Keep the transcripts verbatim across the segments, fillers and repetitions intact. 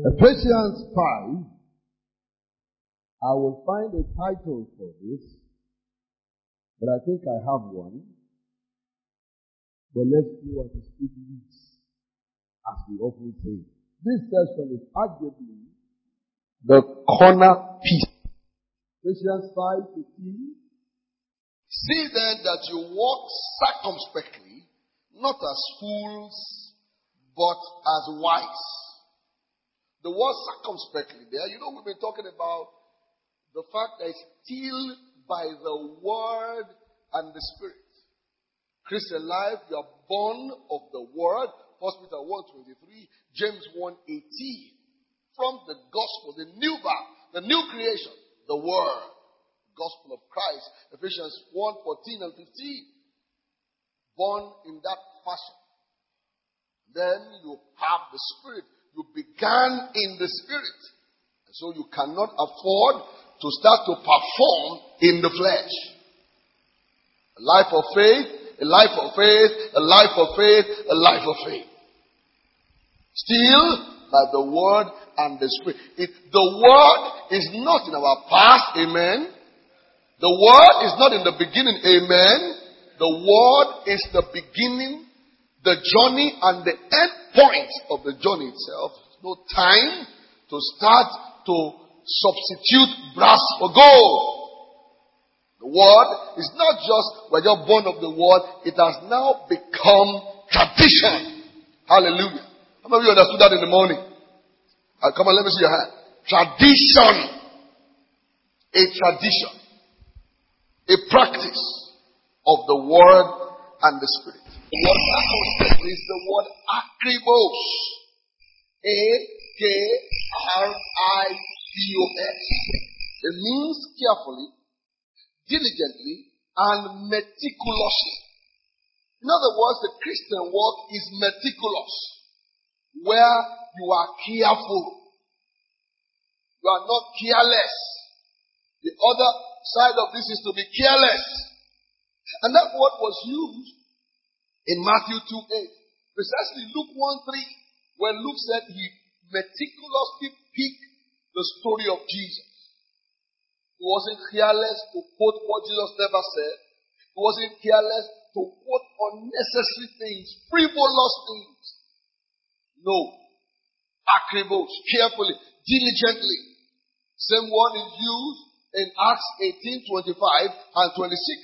Ephesians five, I will find a title for this, but I think I have one. But let's see what the Spirit leads, as we often say. This session is arguably the corner piece. Ephesians five fifteen. See then that you walk circumspectly, not as fools, but as wise. The word circumspectly there, you know, we've been talking about the fact that it's still by the word and the spirit. Christian life, you are born of the word. First Peter one twenty-three, James one eighteen. From the gospel, the new birth, the new creation, the word, gospel of Christ. Ephesians one fourteen and fifteen. Born in that fashion. Then you have the spirit. You began in the spirit. And so you cannot afford to start to perform in the flesh. A life of faith, a life of faith, a life of faith, a life of faith. Still by the word and the spirit. It, the word is not in our past, amen. The word is not in the beginning, amen. The word is the beginning, the journey, and the end point of the journey itself. No time to start to substitute brass for gold. The word is not just we're just born of the word, it has now become tradition. Hallelujah. How many of you understood that in the morning? Uh, come on, let me see your hand. Tradition. A tradition. A practice of the word and the spirit. The word circumspect is the word akribos. A K R I B O S. It means carefully, diligently, and meticulously. In other words, the Christian walk is meticulous, where you are careful. You are not careless. The other side of this is to be careless. And that word was used in Matthew two eight. Precisely Luke one three, where Luke said he meticulously picked the story of Jesus. He wasn't careless to quote what Jesus never said. He wasn't careless to quote unnecessary things, frivolous things. No. Akribos, carefully, diligently. Same one is used in Acts eighteen twenty-five and twenty-six.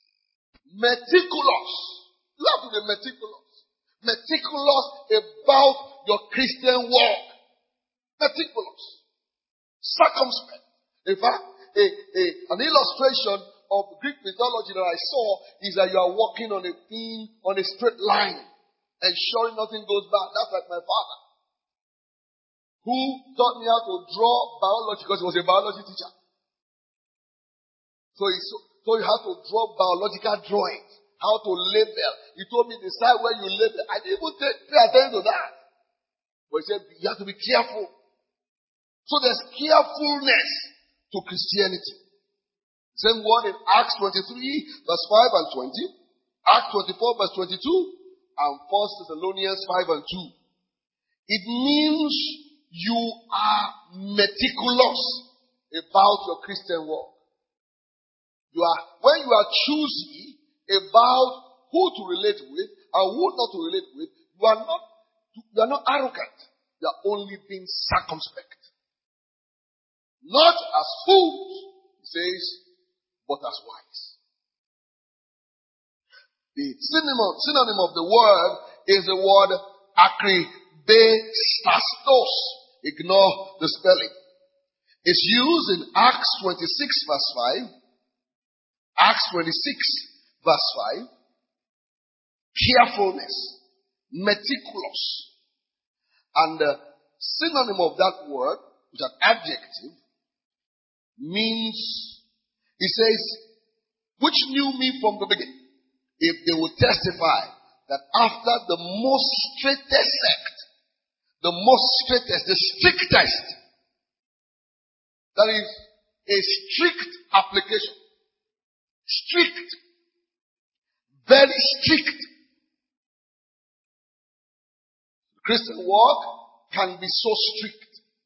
Meticulous. You have to be meticulous. Meticulous about your Christian walk. Meticulous. Circumspect. In fact, a, a, an illustration of Greek mythology that I saw is that you are walking on a thin, on a straight line, ensuring nothing goes bad. That's like my father, who taught me how to draw biology because he was a biology teacher. So he, so, so you have to draw biological drawings, how to label. He told me decide where you label. I didn't even take, pay attention to that. But he said you have to be careful. So there's carefulness to Christianity. Same one in Acts twenty-three, verse five and twenty. Acts twenty-four, verse twenty-two. And First Thessalonians five and two. It means you are meticulous about your Christian walk. You are, when you are choosy about who to relate with and who not to relate with, you are not, you are not arrogant. You are only being circumspect. Not as fools, he says, but as wise. The synonym, synonym of the word is the word akribestastos. Ignore the spelling. It's used in Acts twenty-six verse five. Acts twenty-six verse five. Carefulness. Meticulous. And the synonym of that word, which is an adjective, means, he says, which knew me from the beginning, if they will testify that after the most straightest sect, the most straightest, the strictest, that is a strict application. Strict. Very strict. The Christian walk can be so strict.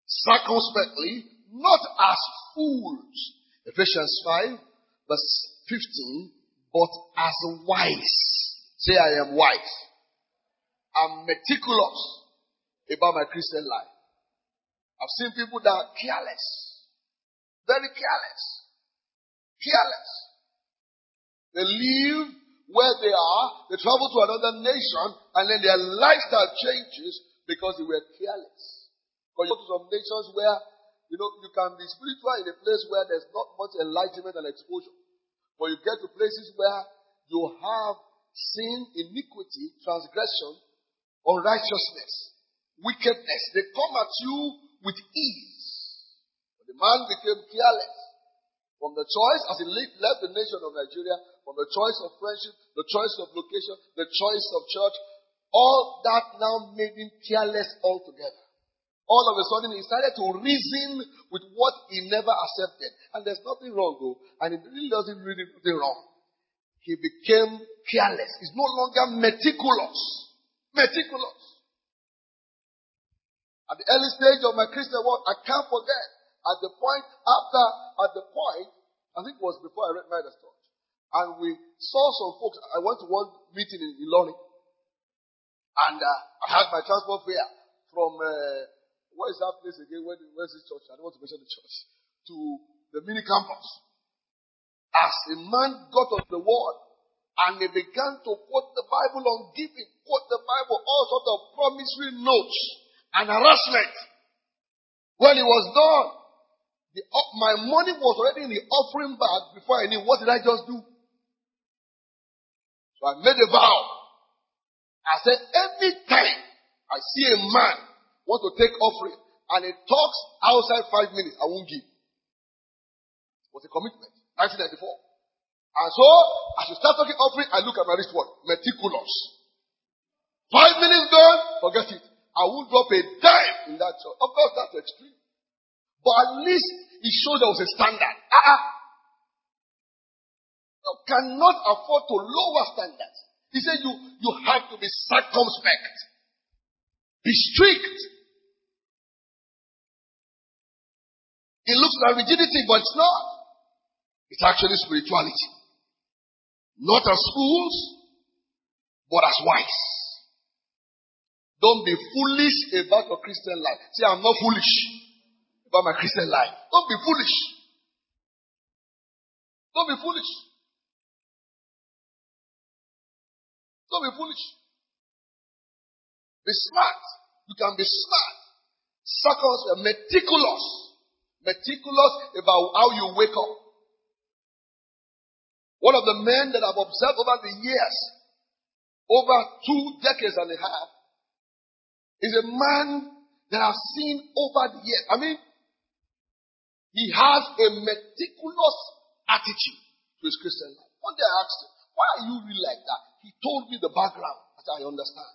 circumspectly, not as fools. Ephesians five, verse fifteen, but as wise. Say, I am wise. I'm meticulous about my Christian life. I've seen people that are careless. Very careless. Careless. They live where they are, they travel to another nation, and then their lifestyle changes because they were careless. Because you go to some nations where, you know, you can be spiritual in a place where there's not much enlightenment and exposure. But you get to places where you have sin, iniquity, transgression, unrighteousness, wickedness. They come at you with ease. But the man became careless. From the choice, as he left the nation of Nigeria, from the choice of friendship, the choice of location, the choice of church, all that now made him careless altogether. All of a sudden, he started to reason with what he never accepted. And there's nothing wrong, though. And it really doesn't really nothing wrong. He became careless. He's no longer meticulous. Meticulous. At the early stage of my Christian walk, I can't forget. At the point after, at the point, I think it was before I read Midas Church, and we saw some folks. I went to one meeting in Ilorin, and uh, I had my transport fare from uh, where is that place again? Where, where's this church? I don't want to mention the church. To the mini campus. As a man got on the word, and they began to quote the Bible on giving, quote the Bible, all sorts of promissory notes and harassment. When it was done, The, uh, my money was already in the offering bag before I knew. What did I just do? So I made a vow. I said, anytime I see a man want to take offering and he talks outside five minutes, I won't give. It was a commitment. nineteen ninety-four. And so, as you start talking offering, I look at my wristwatch. Meticulous. Five minutes gone, forget it. I won't drop a dime in that church. Of course, that's extreme. But at least it showed there was a standard. Uh-uh. You cannot afford to lower standards. He said you, you have to be circumspect. Be strict. It looks like rigidity, but it's not. It's actually spirituality. Not as fools, but as wise. Don't be foolish about your Christian life. Say, I'm not foolish about my Christian life. Don't be foolish. Don't be foolish. Don't be foolish. Be smart. You can be smart. Circumspect, meticulous. Meticulous about how you wake up. One of the men that I've observed over the years, over two decades and a half, is a man that I've seen over the years. I mean, he has a meticulous attitude to his Christian life. One day I asked him, why are you really like that? He told me the background, as I understand.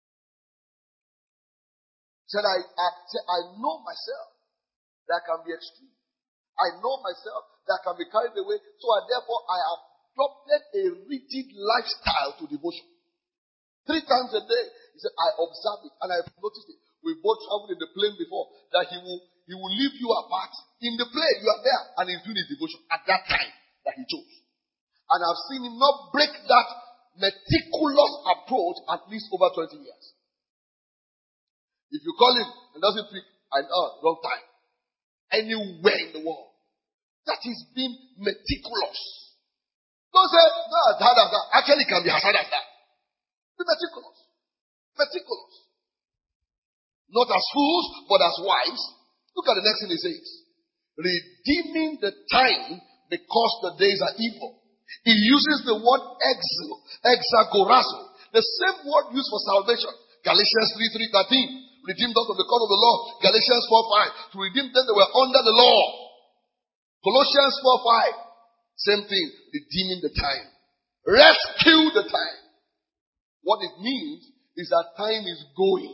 He said, I, I, said, I know myself that I can be extreme. I know myself that I can be carried away. So I, therefore, I have adopted a rigid lifestyle to devotion. Three times a day, he said, I observe it and I've noticed it. We both traveled in the plane before that he will He will leave you apart. In the plane, you are there, and he's doing his devotion at that time that he chose. And I've seen him not break that meticulous approach at least over twenty years. If you call him and doesn't pick, I know, wrong time. Anywhere in the world. That is being meticulous. Don't say, no, as hard as that. Actually, it can be as hard as that. Be meticulous. Meticulous. Not as fools, but as wise. Look at the next thing he says. Redeeming the time because the days are evil. He uses the word exo, exagorazo. The same word used for salvation. Galatians three, three, thirteen. Redeemed us from the curse of the law. Galatians four, five. To redeem them that were under the law. Colossians four, five. Same thing. Redeeming the time. Rescue the time. What it means is that time is going.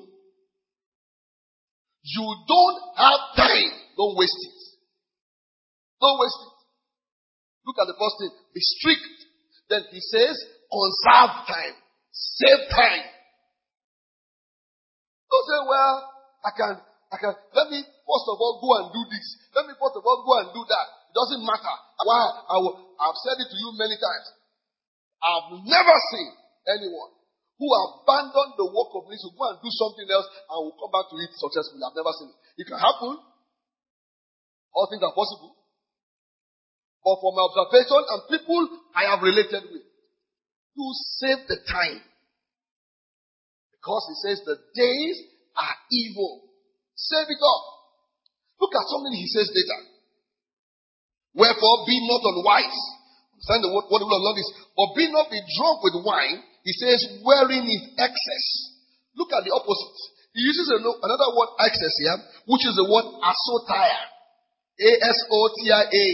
You don't have time. Don't waste it. Don't waste it. Look at the first thing. Be strict. Then he says, conserve time. Save time. Don't say, well, I can, I can, let me, first of all go and do this. Let me first of all go and do that. It doesn't matter. Why? I will, I've said it to you many times. I've never seen anyone who abandoned the work of ministry to go and do something else and will come back to it successfully. I've never seen it. It can happen. All things are possible. But from my observation and people I have related with, you save the time. Because he says the days are evil. Save it up. Look at something he says later. Wherefore be not unwise. Understand the word, what the word of the Lord is. But be not be drunk with wine. He says wherein is excess. Look at the opposite. He uses another word excess here, which is the word asotia. A S O T I A.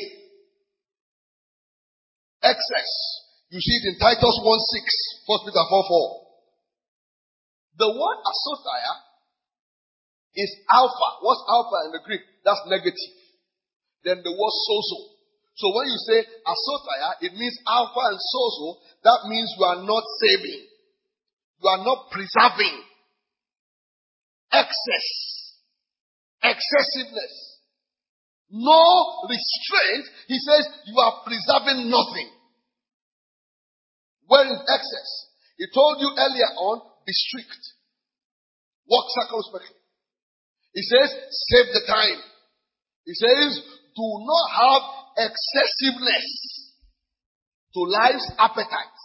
Excess. You see it in Titus one six, First Peter four four. The word asotia is alpha. What's alpha in the Greek? That's negative. Then the word sozo. So when you say asotia, it means alpha and sozo. That means you are not saving. You are not preserving. Excess. Excessiveness. No restraint. He says you are preserving nothing. Where is excess? He told you earlier on, be strict. Walk circumspectly. He says, save the time. He says, do not have excessiveness to life's appetites.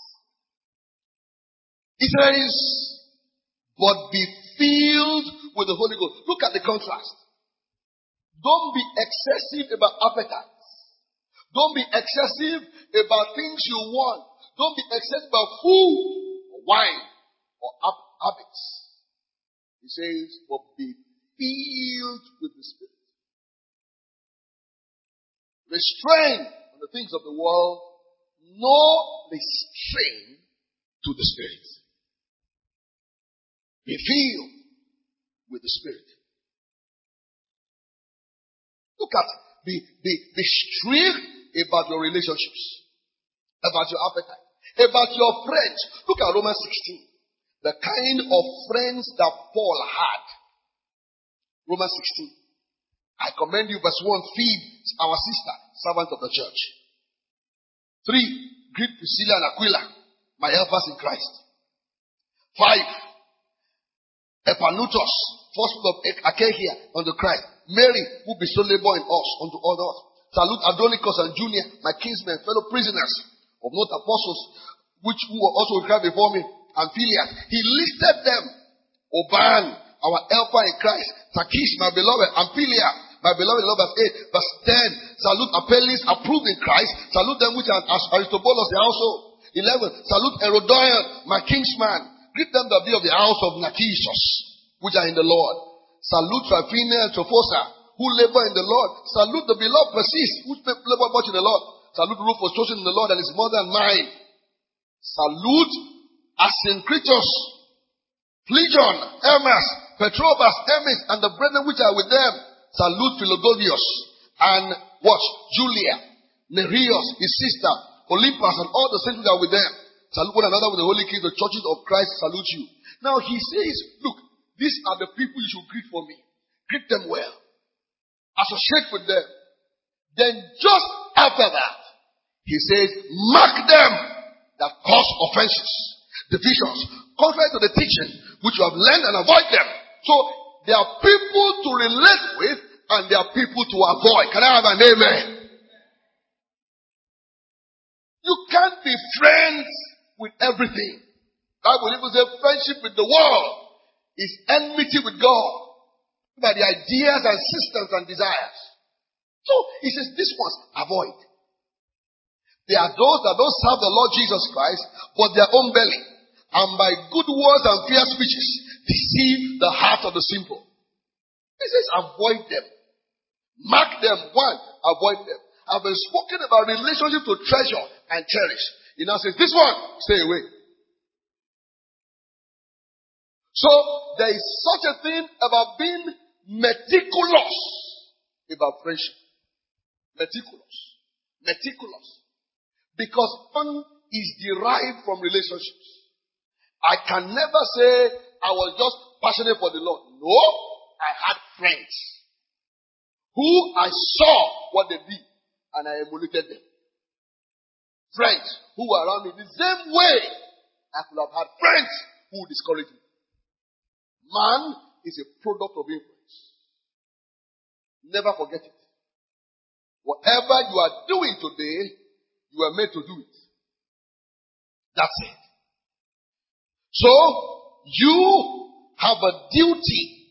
He says, but be filled with the Holy Ghost. Look at the contrast. Don't be excessive about appetites. Don't be excessive about things you want. Don't be excessive about food or wine or habits. He says, but be filled with the Spirit. Restrain on the things of the world. No restraint to the Spirit. Be filled with the Spirit. Look at, be, be, be strict about your relationships, about your appetite, about your friends. Look at Romans sixteen. The kind of friends that Paul had. Romans sixteen. I commend you, verse one, feed our sister, servant of the church. Three, greet Priscilla and Aquila, my helpers in Christ. Five, Epanutos, first of Achaia unto Christ. Mary, who bestowed labor in us unto others. Salute Adonicus and Junia, my kinsmen, fellow prisoners of not apostles, which who were also cried before me, and Phileas. He listed them. Oban, our helper in Christ. Takish, my beloved, and Philia, my beloved, verse eight. Verse ten, salute Apelles, approved in Christ. Salute them which are as Aristobulus, the household. eleven, salute Herodion, my kinsman. Greet them that be of the house of Narcissus, which are in the Lord. Salute Tryphena and Trophosa, who labor in the Lord. Salute the beloved Persis, who labor much in the Lord. Salute Rufus, chosen in the Lord, and his mother and mine. Salute Asyncritus, Phlegon, Hermas, Petrobas, Hermes, and the brethren which are with them. Salute Philogonius and what? Julia, Nereus, his sister, Olympus, and all the saints which are with them. Salute one another with the holy keys. The churches of Christ salute you. Now he says, look, these are the people you should greet for me. Greet them well. Associate with them. Then just after that, he says, mark them that cause offenses, divisions, contrary to the teaching which you have learned, and avoid them. So there are people to relate with and there are people to avoid. Can I have an amen? You can't be friends with everything. Bible even says friendship with the world is enmity with God by the ideas and systems and desires. So he says, these ones avoid. There are those that don't serve the Lord Jesus Christ, but their own belly, and by good words and fair speeches deceive the heart of the simple. He says, avoid them. Mark them. One, avoid them. I've been spoken about relationship to treasure and cherish. He now says, this one, stay away. So there is such a thing about being meticulous about friendship. Meticulous. Meticulous. Because fun is derived from relationships. I can never say I was just passionate for the Lord. No, I had friends. who I saw what they did and I emulated them. Friends who were around me the same way I could have had friends who discouraged me. Man is a product of influence. Never forget it. Whatever you are doing today, you are made to do it. That's it. So, you have a duty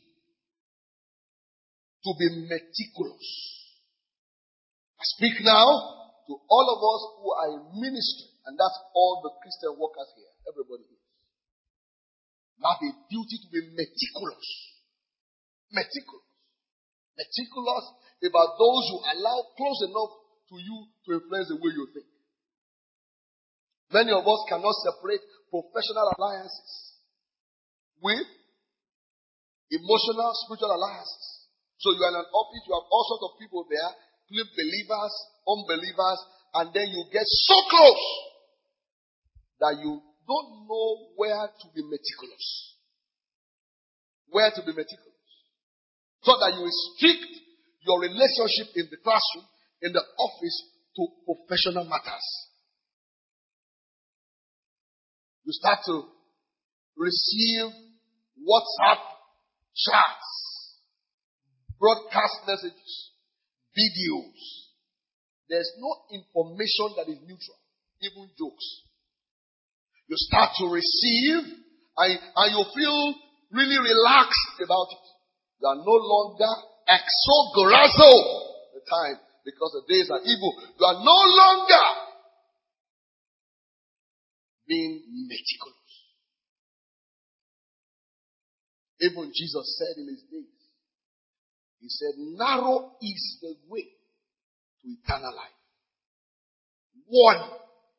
to be meticulous. I speak now to all of us who are in ministry, and that's all the Christian workers here. Everybody is. You have a duty to be meticulous. Meticulous. Meticulous about those you allow close enough to you to influence the way you think. Many of us cannot separate professional alliances with emotional, spiritual alliances. So you are in an office, you have all sorts of people there, believers, unbelievers, and then you get so close that you don't know where to be meticulous. Where to be meticulous. So that you restrict your relationship in the classroom, in the office, to professional matters. You start to receive WhatsApp chats, broadcast messages, videos. There's no information that is neutral, even jokes. You start to receive and, and you feel really relaxed about it. You are no longer exogorazo the time because the days are evil. You are no longer being meticulous. Even Jesus said in his days, he said, narrow is the way to eternal life. One.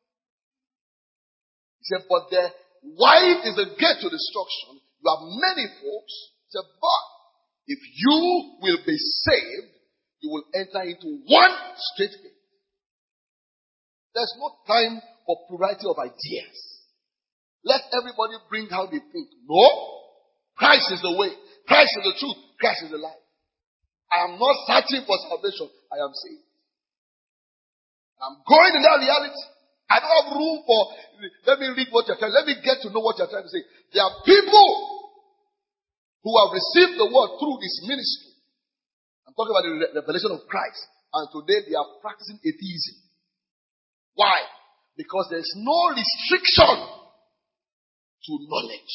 He said, but the wide is the gate to destruction. You have many folks. He said, but if you will be saved, you will enter into one straight gate. There's no time for plurality of ideas. Let everybody bring how they think. No. Christ is the way. Christ is the truth. Christ is the life. I am not searching for salvation. I am saved. I'm going in that reality. I don't have room for, let me read what you're trying, let me get to know what you're trying to say. There are people who have received the word through this ministry. I'm talking about the revelation of Christ. And today they are practicing atheism. Why? Because there's no restriction to knowledge.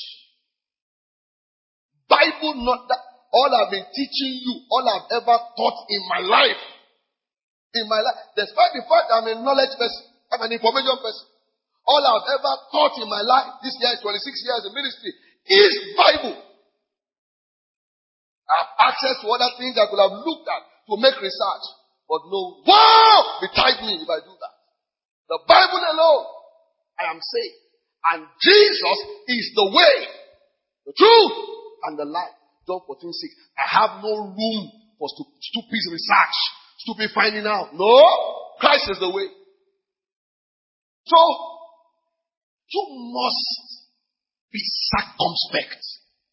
Bible, not that. All I've been teaching you, all I've ever taught in my life, in my life, despite the fact I'm a knowledge person, I'm an information person, all I've ever taught in my life, this year is twenty-six years in ministry, is Bible. I have access to other things I could have looked at to make research, but no, wow, betide me if I do that. The Bible alone, I am saved. And Jesus is the way, the truth, and the life. John fourteen six. I have no room for stu- stupid research, stupid finding out. No, Christ is the way. So, you must be circumspect.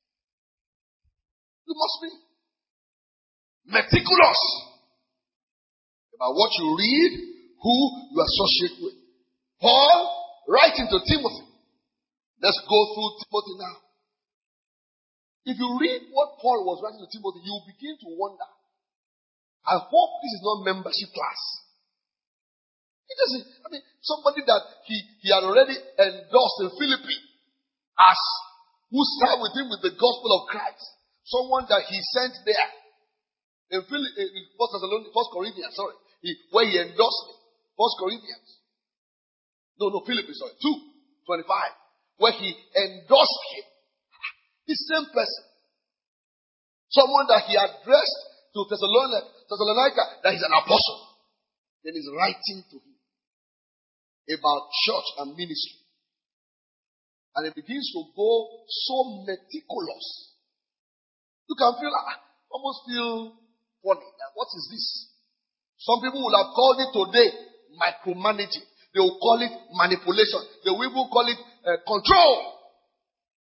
You must be meticulous about what you read, who you associate with. Paul, writing to Timothy. Let's go through Timothy now. If you read what Paul was writing to Timothy, you will begin to wonder. I hope this is not membership class. It doesn't, I mean, somebody that he, he had already endorsed in Philippi as who served with him with the gospel of Christ. Someone that he sent there. In, Philippi, in First Thessalonians, First Corinthians, sorry. He, where he endorsed him. First Corinthians. No, no, Philippi, sorry. two twenty-five. Where he endorsed him. The same person. Someone that he addressed to Thessalonica, Thessalonica that he's an apostle. Then he's writing to him about church and ministry. And it begins to go so meticulous. You can feel, ah, almost feel funny. What is this? Some people will have called it today micromanaging. They will call it manipulation. They will even call it uh, control.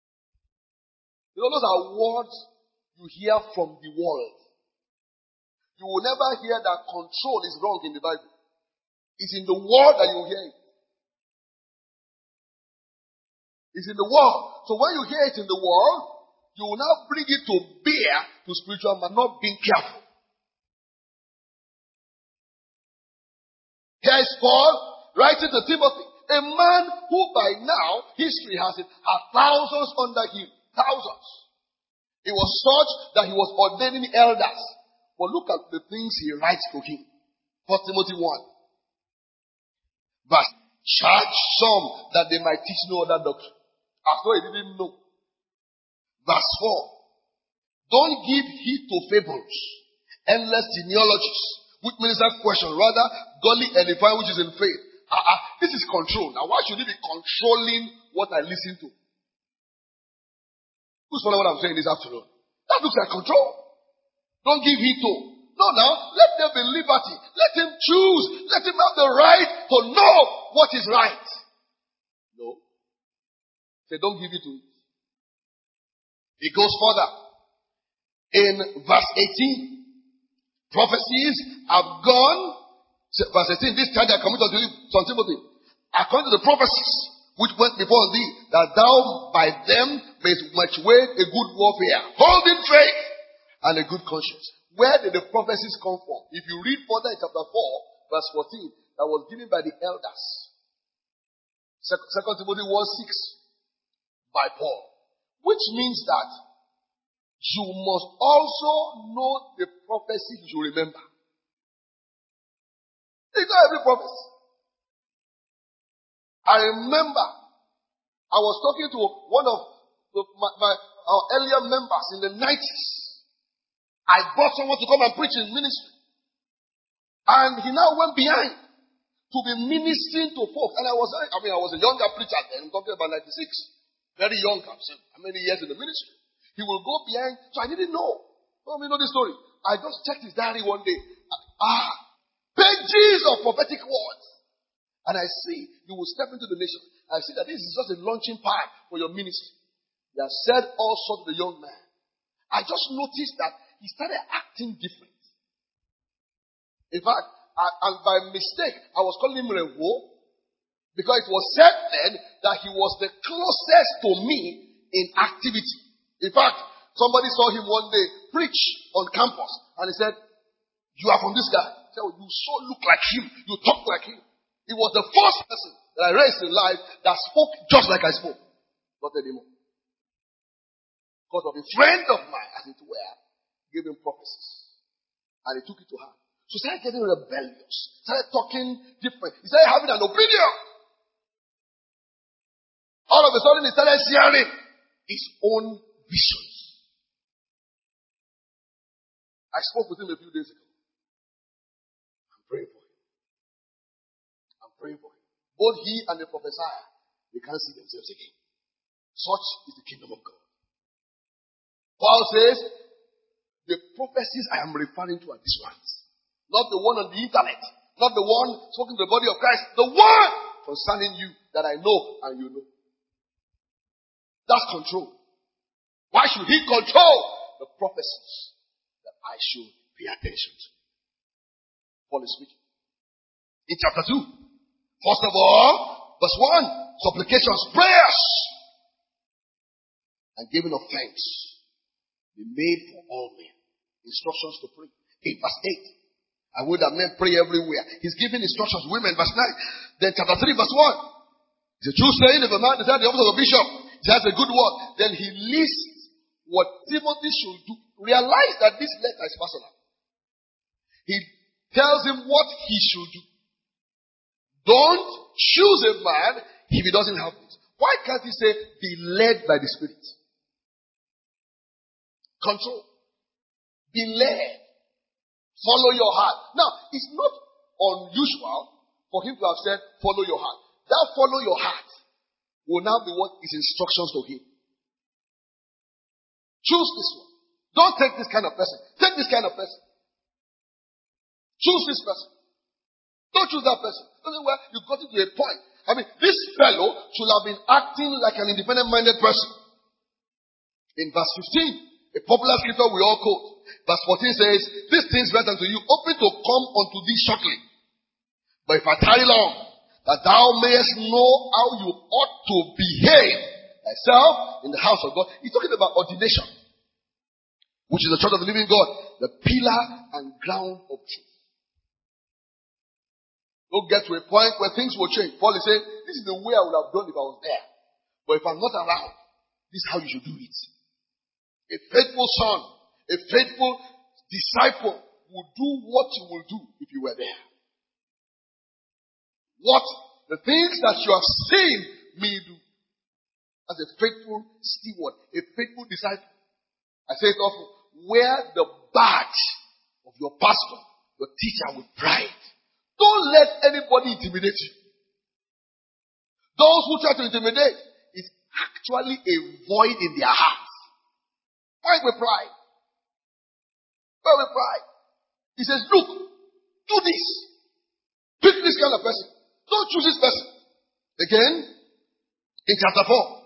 You know, those are words you hear from the world. You will never hear that control is wrong in the Bible. It's in the word that you hear it. It's in the word. So when you hear it in the word, you will now bring it to bear to spiritual man, not being careful. Here is Paul writing to Timothy, a man who by now, history has it, had thousands under him. Thousands. It was such that he was ordaining elders. But look at the things he writes to him. First Timothy one. Verse, charge some that they might teach no other doctrine. As though he didn't know. Verse four. Don't give heed to fables, endless genealogies, which means that question, rather godly edifying which is in faith. Uh, uh, this is control. Now why should he be controlling what I listen to? Who's following what I'm saying this afternoon? That looks like control. Don't give heed to. No, now, let there be liberty. Let him choose. Let him have the right to know what is right. No. Say, don't give it to it. It goes further. In verse eighteen, prophecies have gone. Verse eighteen, this time they are coming to Son Timothy. According to the prophecies which went before thee, that thou by them mayest much wage a good warfare, holding faith and a good conscience. Where did the prophecies come from? If you read further in chapter four, verse fourteen, that was given by the elders. Second Timothy one six by Paul. Which means that you must also know the prophecy you should remember. It's not every prophecy. I remember I was talking to one of the, my, my our earlier members in the nineties. I brought someone to come and preach in ministry. And he now went behind to be ministering to folks. And I was, I mean, I was a younger preacher then, I'm talking about ninety-six. Very young, I'm saying, how many years in the ministry? He will go behind. So I didn't know. Let me know this story. I just checked his diary one day. Ah, pages of prophetic words. And I see, you will step into the nation. I see that this is just a launching pad for your ministry. He has said all sorts to the young man. I just noticed that he started acting different. In fact, I, and by mistake, I was calling him Revo, because it was said then that he was the closest to me in activity. In fact, somebody saw him one day preach on campus, and he said, "You are from this guy." I said, "Oh, you so look like him. You talk like him." He was the first person that I raised in life that spoke just like I spoke. Not anymore. Because of a friend of mine, as it were, gave him prophecies. And he took it to heart. So he started getting rebellious. Started talking different. He started having an opinion. All of a sudden he started sharing his own visions. I spoke with him a few days ago. I'm praying for him. I'm praying for him. Both he and the professor, they can't see themselves again. Such is the kingdom of God. Paul says, the prophecies I am referring to are these ones. Not the one on the internet. Not the one spoken to the body of Christ. The one concerning you that I know and you know. That's control. Why should he control the prophecies that I should pay attention to? Paul is speaking. In chapter two. First of all, verse one. Supplications, prayers, and giving of thanks be made for all men. Instructions to pray. In verse eight. I would that men pray everywhere. He's giving instructions. Women, verse nine. Then chapter three, verse one. It's a true saying, if a man desires the office of a bishop, he has a good word. Then he lists what Timothy should do. Realize that this letter is personal. He tells him what he should do. Don't choose a man if he doesn't have this. Why can't he say, be led by the Spirit? Control. Be led. Follow your heart. Now, it's not unusual for him to have said, follow your heart. That follow your heart will now be what is instructions to him. Choose this one. Don't take this kind of person. Take this kind of person. Choose this person. Don't choose that person. Well, you got it to a point. I mean, this fellow should have been acting like an independent-minded person. In verse fifteen, a popular scripture we all quote. Verse fourteen says, these things write unto you, open to come unto thee shortly. But if I tarry long, that thou mayest know how you ought to behave thyself in the house of God. He's talking about ordination, which is the church of the living God, the pillar and ground of truth. Don't get to a point where things will change. Paul is saying, this is the way I would have done if I was there. But if I'm not around, this is how you should do it. A faithful son, a faithful disciple will do what you will do if you were there. What the things that you have seen me do as a faithful steward, a faithful disciple. I say it often, wear the badge of your pastor, your teacher with pride. Don't let anybody intimidate you. Those who try to intimidate is actually a void in their hearts. Why with pride? Why with pride? He says, look, do this. Pick this kind of person. Don't choose this person. Again, in chapter four,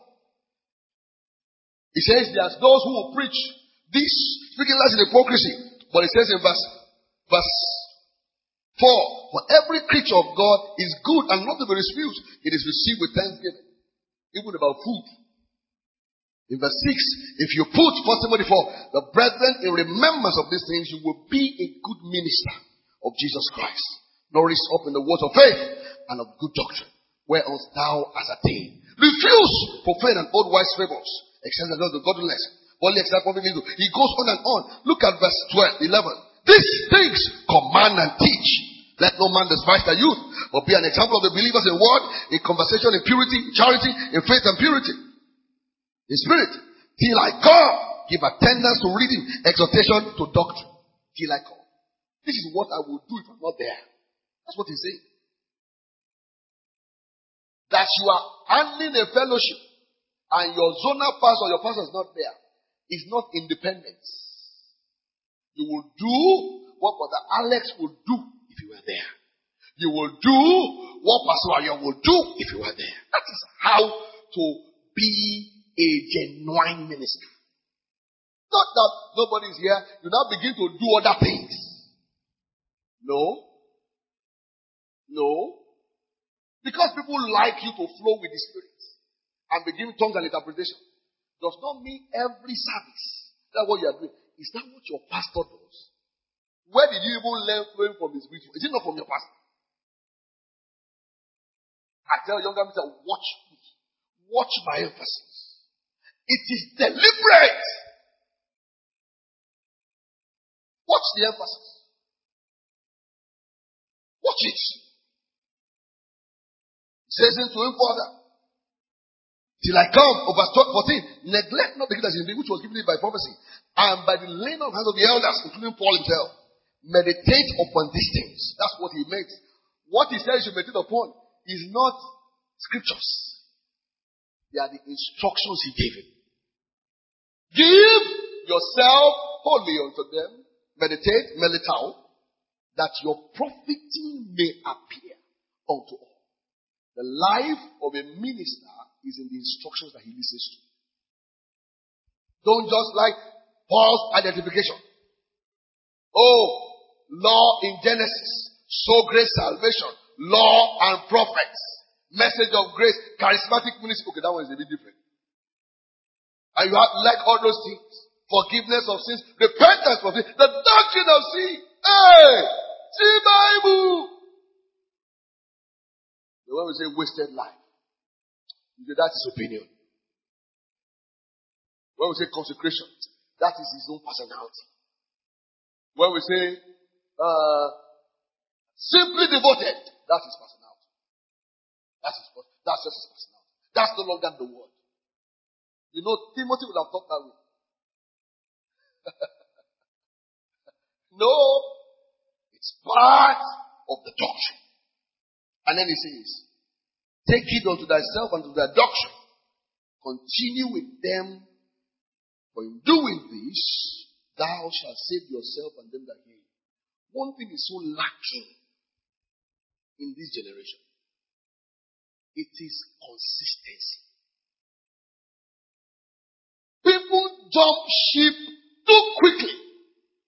he says there's those who will preach this, speaking lies in hypocrisy. But it says in verse, verse four, for every creature of God is good and not to be refused. It is received with thanksgiving. Even about food. In verse six, if you put First Timothy four, the brethren, in remembrance of these things, you will be a good minister of Jesus Christ, nourished up in the words of faith and of good doctrine, whereas thou hast attained. Refuse profane and old wise fables, except the Lord of godliness. Only except what we do. He goes on and on. Look at verse twelve, eleven. These things command and teach. Let no man despise thy youth, but be an example of the believers in word, in conversation, in purity, in charity, in faith and purity. In spirit, till I come, give attendance to reading, exhortation to doctrine. Till I come. This is what I will do if I'm not there. That's what he's saying. That you are handling a fellowship and your zonal pastor or your pastor is not there is not independence. You will do what Brother Alex would do if you were there. You will do what Pastor Ayo will do if you were there. That is how to be a genuine minister. Not that nobody is here, you now begin to do other things. No. No. Because people like you to flow with the Spirit and begin tongues and interpretation does not mean every service. That's what you are doing. Is that what your pastor does? Where did you even learn flowing from his ritual? Is it not from your pastor? I tell younger people, watch me. Watch my emphasis. It is deliberate. Watch the emphasis. Watch it. It says to him further. Till I come, oh, verse fourteen, neglect not the gift that is in thee, which was given thee by prophecy, and by the laying on hands of the elders, including Paul himself. Meditate upon these things. That's what he makes. What he says you meditate upon is not scriptures. They are the instructions he gave him. Give yourself wholly unto them. Meditate, melitao, that your profiting may appear unto all. The life of a minister is in the instructions that he listens to. Don't just like Paul's identification. Oh, law in Genesis, so great salvation, law and prophets, message of grace, charismatic ministry. Okay, that one is a bit different. And you have like all those things. Forgiveness of sins, repentance of sin, the doctrine of sin. Hey! See Bible! The one we say wasted life. That is opinion. When we say consecration, that is his own personality. When we say uh, simply devoted, that's his personality. That's his that's just his personality. That's no longer the word. You know, Timothy would have thought that way. No, it's part of the doctrine. And then he says, take heed unto thyself and to thy doctrine. Continue with them, for in doing this, thou shalt save yourself and them that hear you. One thing is so lacking in this generation. It is consistency. People jump ship too quickly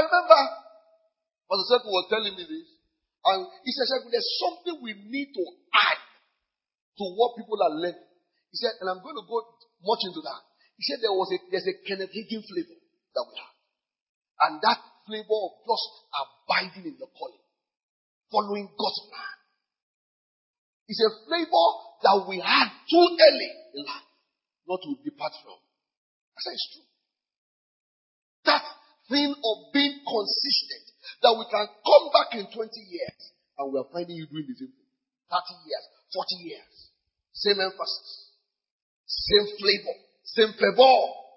I remember Pastor Sekou was telling me this. And he said, there's something we need to add to what people are learning. He said, and I'm going to go much into that. He said there was a there's a Kenneth Hagin flavor that we have. And that flavor of just abiding in the calling, following God's plan. It's a flavor that we had too early in life, not to depart from. I said it's true. That thing of being consistent, that we can come back in twenty years and we are finding you doing the same thing. thirty years, forty years. Same emphasis, same flavor, same fervor.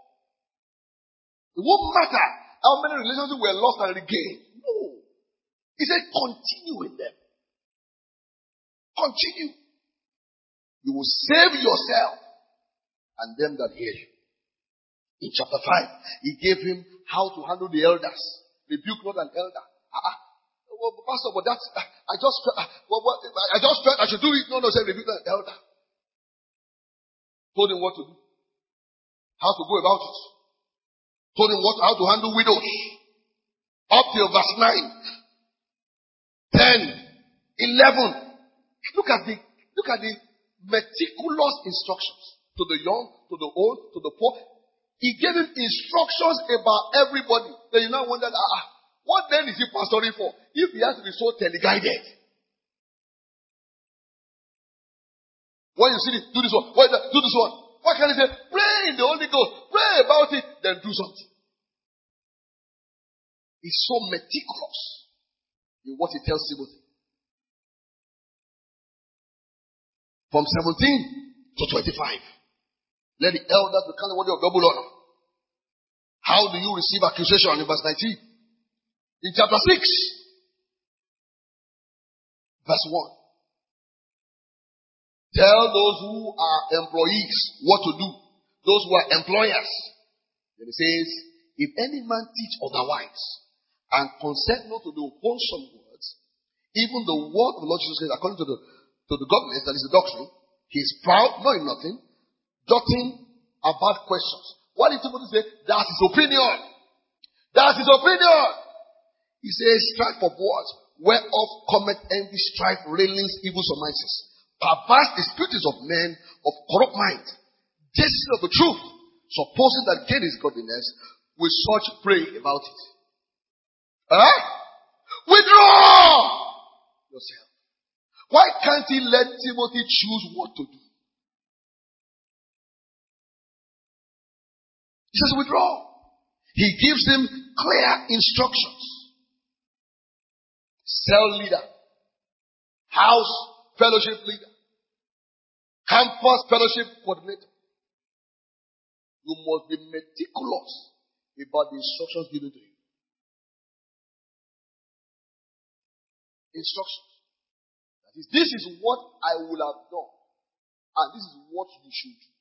It won't matter how many relationships were lost and regained. No. He said continue in them. Continue. You will save yourself and them that hear you. In chapter five, he gave him how to handle the elders. Rebuke not an elder. Uh-uh. Well, Pastor, but that's, uh, I just, uh, well, well, I just felt I should do it. No, no, say rebuke an elder. Told him what to do. How to go about it. Told him what, how to handle widows. Up till verse nine. ten. eleven. Look at the, look at the meticulous instructions. To the young, to the old, to the poor. He gave him instructions about everybody. Then you now wonder, ah, what then is he pastoring for? If he has to be so teleguided. When you see this, do this one. When you do this one. What can he say? Pray in the Holy Ghost. Pray about it. Then do something. He's so meticulous in what he tells Timothy. From seventeen to twenty-five. Let the elders be counted worthy of double honor. How do you receive accusation in verse nineteen? In chapter six, verse one. Tell those who are employees what to do. Those who are employers. Then it says, if any man teach otherwise and consent not to the wholesome words, even the word of the Lord Jesus Christ, according to the to the godliness, that is the doctrine, he is proud, knowing nothing, jotting about questions. What did Timothy say? That's his opinion. That's his opinion. He says, strife of words, whereof cometh envy, strife, railings, evil surmises, perverse disputings of men of corrupt mind, jealousy of the truth, supposing that gain is godliness, with such pray about it. Huh? Withdraw yourself. Why can't he let Timothy choose what to do? He says withdraw. He gives him clear instructions. Cell leader, house fellowship leader, campus fellowship coordinator. You must be meticulous about the instructions given to you. Instructions. That is, this is what I would have done, and this is what you should do.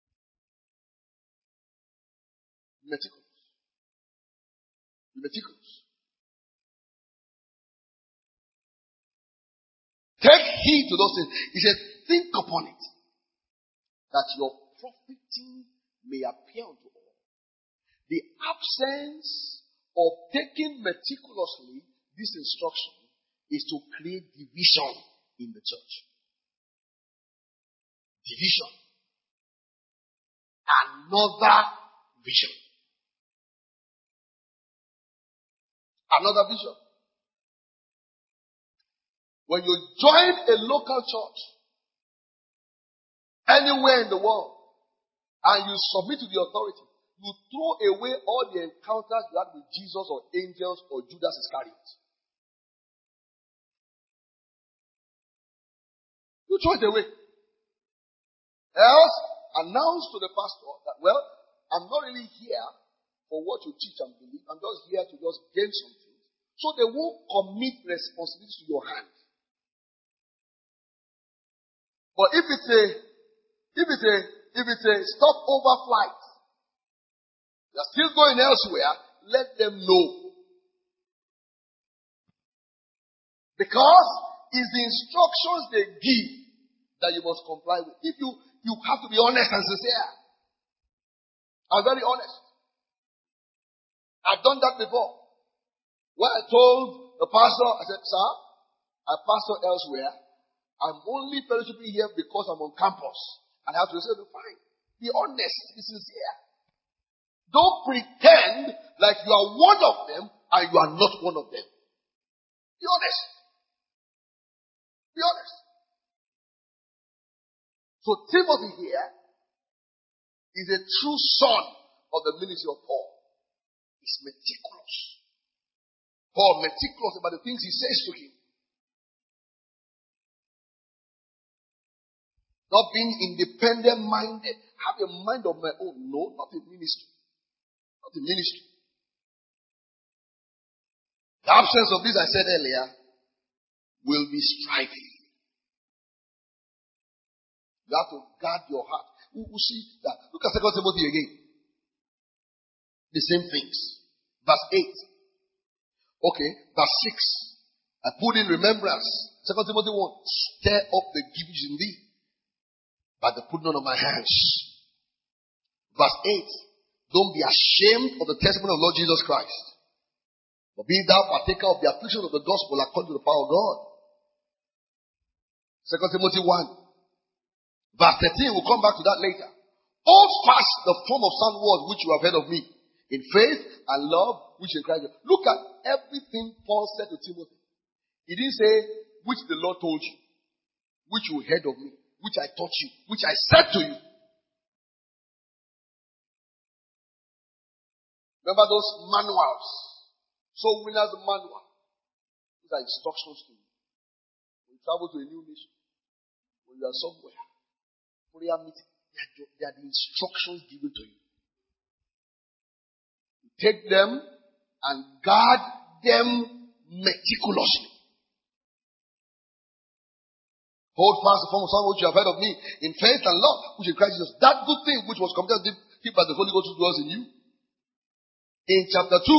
Meticulous. Meticulous. Take heed to those things. He said, think upon it, that your profiting may appear unto all. The absence of taking meticulously this instruction is to create division in the church. Division. Another vision. Another vision. When you join a local church, anywhere in the world, and you submit to the authority, you throw away all the encounters you had with Jesus or angels or Judas Iscariot. You throw it away. Else, announce to the pastor that, well, I'm not really here for what you teach and believe. I'm just here to just gain something. So they won't commit responsibility to your hand. But if it's a, if it's a, if it's a stopover flight, you're still going elsewhere, let them know. Because it's the instructions they give that you must comply with. If you, you have to be honest and sincere. I'm very honest. I've done that before. When I told the pastor, I said, sir, I pastor elsewhere. I'm only fellowshipping here because I'm on campus. And I have to say, fine. Be honest. Be sincere. Don't pretend like you are one of them and you are not one of them. Be honest. Be honest. So Timothy here is a true son of the ministry of Paul. He's meticulous. Paul meticulous about the things he says to him. Not being independent minded. Have a mind of my own. No, not in ministry. Not in ministry. The absence of this I said earlier will be striving. You have to guard your heart. We will see that. Look at Second Timothy again. The same things. Verse eight. Okay, verse six. I put in remembrance. Second Timothy one. Stir up the gifts in thee by the putting on of my hands. Verse eight. Don't be ashamed of the testimony of Lord Jesus Christ, but be thou partaker of the affliction of the gospel according to the power of God. Second Timothy one. Verse thirteen, we'll come back to that later. Hold fast the form of sound words which you have heard of me, in faith and love which in Christ. Look at everything Paul said to Timothy. He didn't say, which the Lord told you, which you heard of me, which I taught you, which I said to you. Remember those manuals? So winners manual. These are instructions to you. When you travel to a new nation, when you are somewhere, prayer meeting, they are the instructions given to you. You take them and guard them meticulously. Hold fast the form of sound which you have heard of me in faith and love, which in Christ Jesus. That good thing which was committed to him by the Holy Ghost who dwells in you. In chapter two,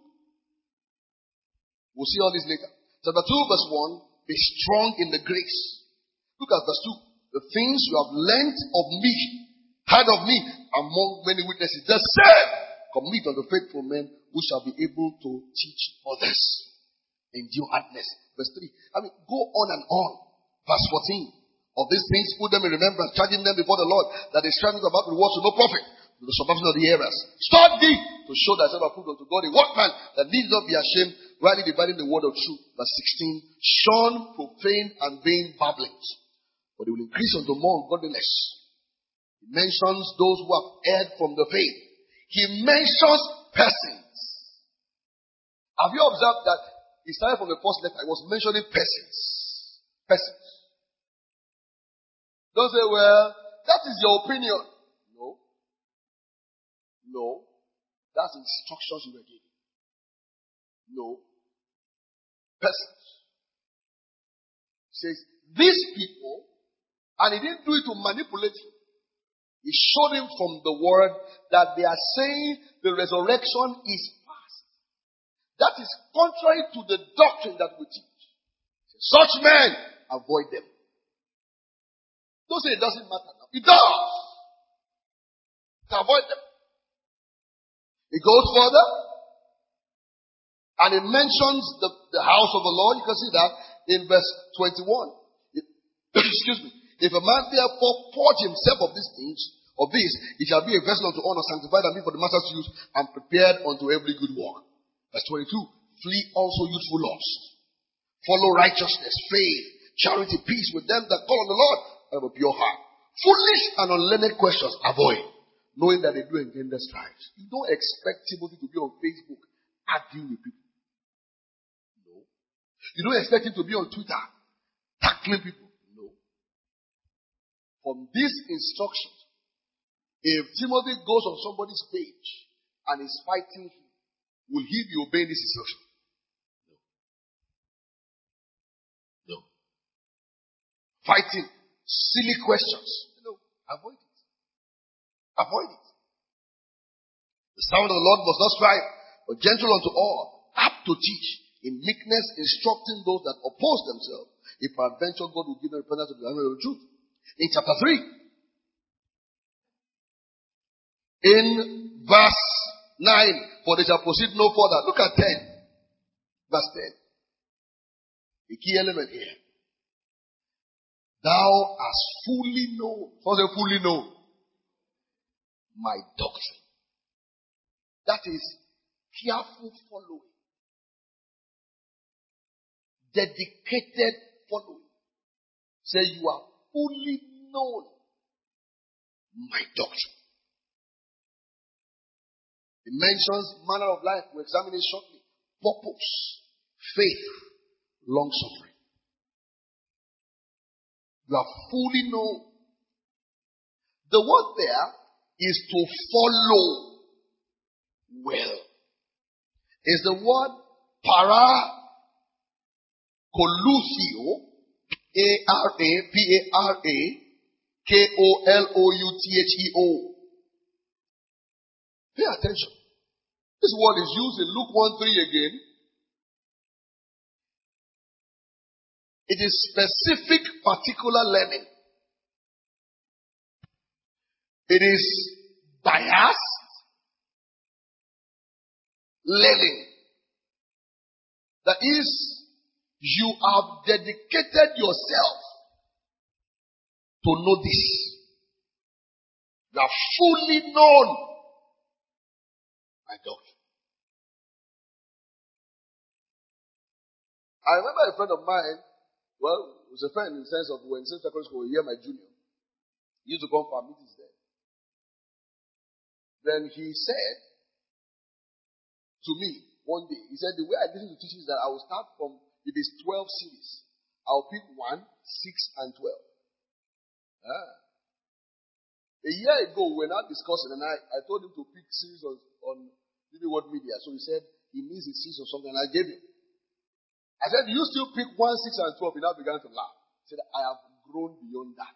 we'll see all this later. Chapter two, verse one, be strong in the grace. Look at verse two. The things you have learnt of me, heard of me, among many witnesses, the same commit unto faithful men who shall be able to teach others. Endure hardness. Verse three. I mean, go on and on. Verse fourteen. Of these things, put them in remembrance, charging them before the Lord, that they strive about rewards to no profit, to the subversion of the hearers. Study to show thyself approved unto God, a workman that needs not be ashamed, rightly dividing the word of truth. Verse sixteen. Shun profane and vain babblings, but they will increase unto more ungodliness. He mentions those who have erred from the faith. He mentions persons. Have you observed that he started from the first letter? He was mentioning persons. Persons. Don't say, well, that is your opinion. No. No. That's instructions you were given. No. Persons. He says, these people, and he didn't do it to manipulate him. He showed him from the word that they are saying the resurrection is past. That is contrary to the doctrine that we teach. Such men, avoid them. Don't say it doesn't matter now. It does. Avoid them. He goes further and he mentions the, the house of the Lord. You can see that in verse twenty-one. It, excuse me. If a man therefore purge himself of these things, of this, he shall be a vessel unto honor, sanctified and meet for the master's use, and prepared unto every good work. Verse twenty-two. Flee also youthful lust. Follow righteousness, faith, charity, peace with them that call on the Lord and have a pure heart. Foolish and unlearned questions avoid, knowing that they do engender strife. You don't expect Timothy to be on Facebook arguing with people. No. You don't expect him to be on Twitter tackling people. No. From these instructions, if Timothy goes on somebody's page and is fighting him, will he be obeying this instruction? No. No. Fighting silly questions. No. Avoid it. Avoid it. The servant of the Lord must not strive, but gentle unto all, apt to teach, in meekness instructing those that oppose themselves, if peradventure God will give them repentance of the knowledge of the truth. In chapter three, in verse nine, for they shall proceed no further. Look at ten. Verse ten. The key element here. Thou hast fully known. What's a fully known? My doctrine. That is careful following. Dedicated following. Say you are fully known my doctrine. It mentions manner of life. We'll examine it shortly. Purpose, faith, long suffering. You are fully known. The word there is to follow well. Is the word para colusio, A R A P A R A K O L O U T H E O. Pay attention. This word is used in Luke one three again. It is specific, particular learning. It is biased learning. That is, you have dedicated yourself to know this. You have fully known my doctrine. I remember a friend of mine, well, he was a friend in the sense of when same secondary school, he was my junior. He used to come for our meetings there. Then he said to me one day, he said, the way I listen to teaching is that I will start from, if it's twelve series, I'll pick one, six, and twelve. Ah. A year ago, we were not discussing, and I, I told him to pick series on, on Living Word Media. So he said he needs a series or something, and I gave him. I said, you still pick one, six, and twelve. He now began to laugh. He said, I have grown beyond that.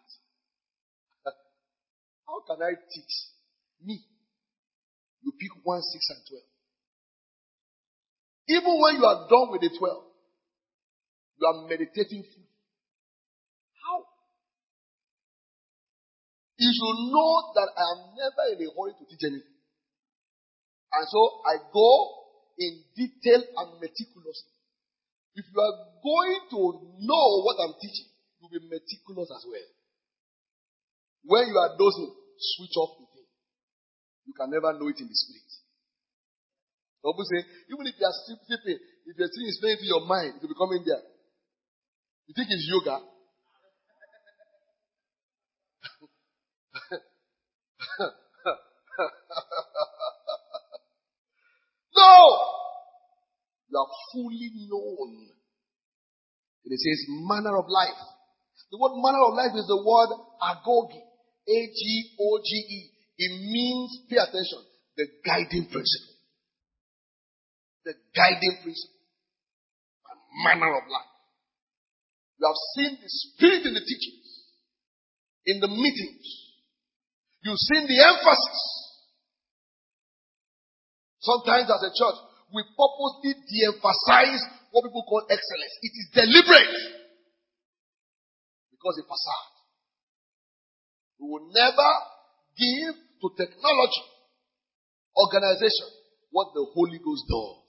How can I teach me? You pick one, six, and twelve. Even when you are done with the twelve, you are meditating fully. How? You should know that I am never in a hurry to teach anything. And so I go in detail and meticulously. If you are going to know what I'm teaching, you'll be meticulous as well. When you are dozing, switch off the thing. You can never know it in the spirit. People say, even if you are sleeping, if the thing is playing to your mind, it will be coming there. You think it's yoga? No! You are fully known. And it says manner of life. The word manner of life is the word agoge. A G O G E. It means, pay attention, the guiding principle. The guiding principle. And manner of life. You have seen the spirit in the teachings. In the meetings. You've seen the emphasis. Sometimes as a church, we purposely de-emphasize what people call excellence. It is deliberate. Because it's facade. We will never give to technology, organization, what the Holy Ghost does.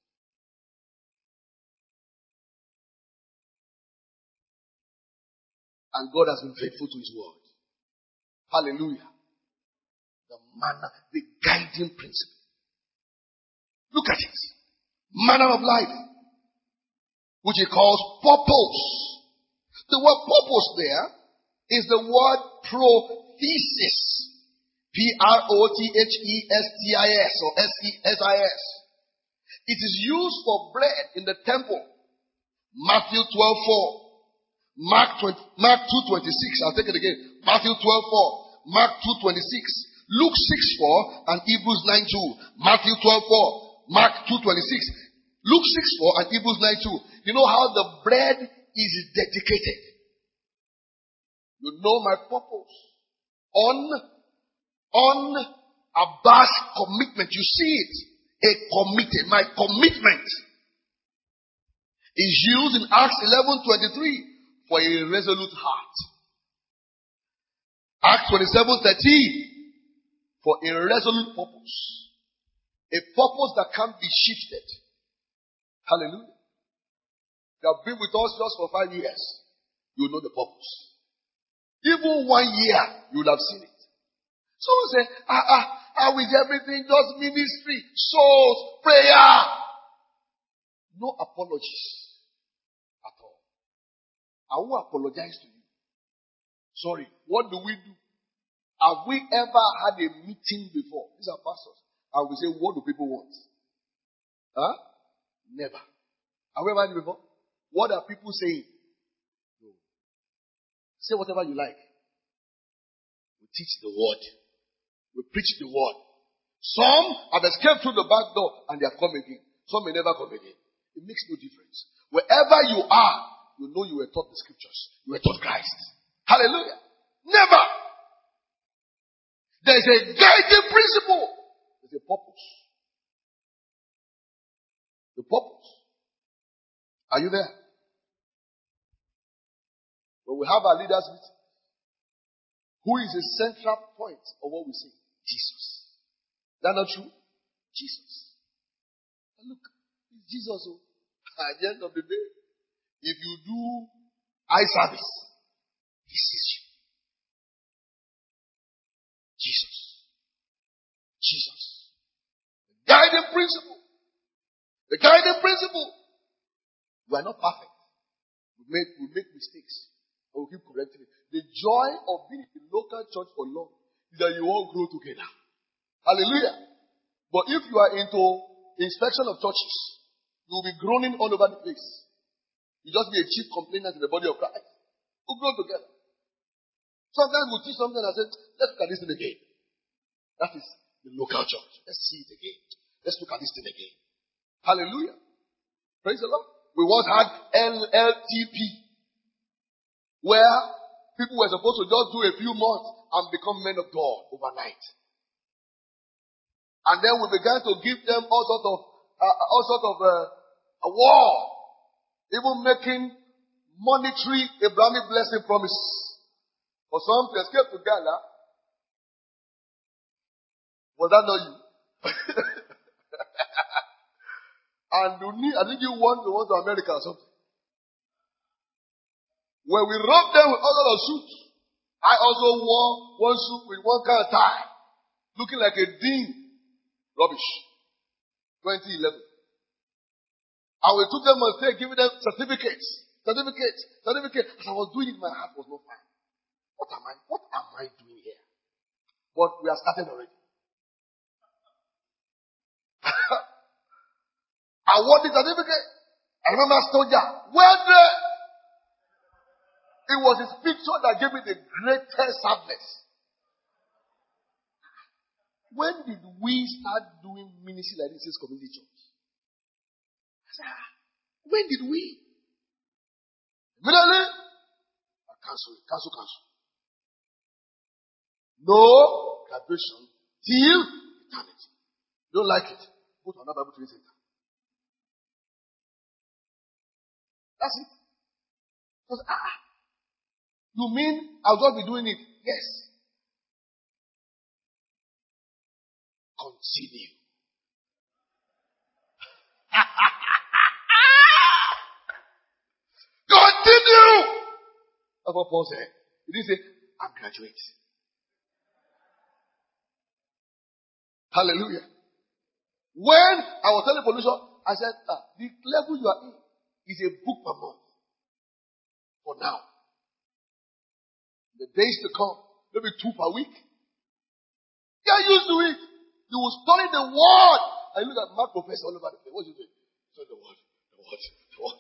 And God has been faithful to His word. Hallelujah. The manner, the guiding principle. Look at it. Manner of life. Which he calls purpose. The word purpose there is the word prothesis. P R O T H E S T I S or S E S I S. It is used for bread in the temple. Matthew twelve four. Mark twenty, Mark two twenty-six. I'll take it again. Matthew twelve four. Mark two twenty-six. Luke six four and Hebrews nine two. Matthew twelve four. Mark two twenty-six. Luke six four and Hebrews nine two. You know how the bread is dedicated. You know my purpose. On, unabashed commitment. You see it. A committed. My commitment is used in Acts eleven twenty-three for a resolute heart. Acts twenty-seven thirteen for a resolute purpose. A purpose that can't be shifted. Hallelujah. You have been with us just for five years. You know the purpose. Even one year, you will have seen it. Someone say, ah, ah, how is everything just ministry, souls, prayer? No apologies at all. I will apologize to you. Sorry, what do we do? Have we ever had a meeting before? These are pastors. And we say, what do people want? Huh? Never. Have we ever had it before? What are people saying? No. Say whatever you like. We teach the word. We preach the word. Some have escaped through the back door and they have come again. Some may never come again. It makes no difference. Wherever you are, you know you were taught the scriptures. You were taught Christ. Hallelujah. Never. There's a guiding principle. There's a purpose. The purpose. Are you there? When we have our leaders meeting, who is the central point of what we say? Jesus. Is that not true? Jesus. And look, it's Jesus. Oh. At the end of the day, if you do eye service, he sees you. Jesus. Jesus. The guiding principle. The guiding principle. We are not perfect. We make, we make mistakes. And we keep correcting it. The joy of being in the local church for long is that you all grow together. Hallelujah. But if you are into inspection of churches, you will be groaning all over the place. You just be a chief complainant in the body of Christ. We'll grow together. Sometimes we'll teach something and say, let's look at this thing again. That is the local church. Let's see it again. Let's look at this thing again. Hallelujah. Praise the Lord. We once had L L T P, where people were supposed to just do a few months and become men of God overnight. And then we began to give them all sorts of, uh, all sorts of uh, award, even making monetary Abrahamic blessing promises for some to escape to Ghana. Was that not you? And you need, I think you want to want to America or something. When we robbed them with all sorts of suits, I also wore one suit with one kind of tie, looking like a dean. Rubbish. twenty eleven. And we took them on stage, giving them certificates, certificates, certificates. As I was doing it, my heart was not fine. What am I? What am I doing here? But we are started already. I want the certificate. I remember Stoja. Where the it was his picture that gave me the greatest sadness. When did we start doing ministry like this in community church? I said, ah, when did we? Immediately, I cancel it. Cancel, cancel. No graduation till eternity. You don't like it? Go to another Bible training center. That's it. Because, ah, you mean I'll just be doing it? Yes. Continue. Continue. That's what Paul said. He didn't say, I'm graduate. Hallelujah. When I was telling pollution, I said, ah, the level you are in is a book per month. For now. The days to come, maybe two per week. Get used to it. You will study the word. And you look at my professor all over the place. What you doing? So the word, the word, the word.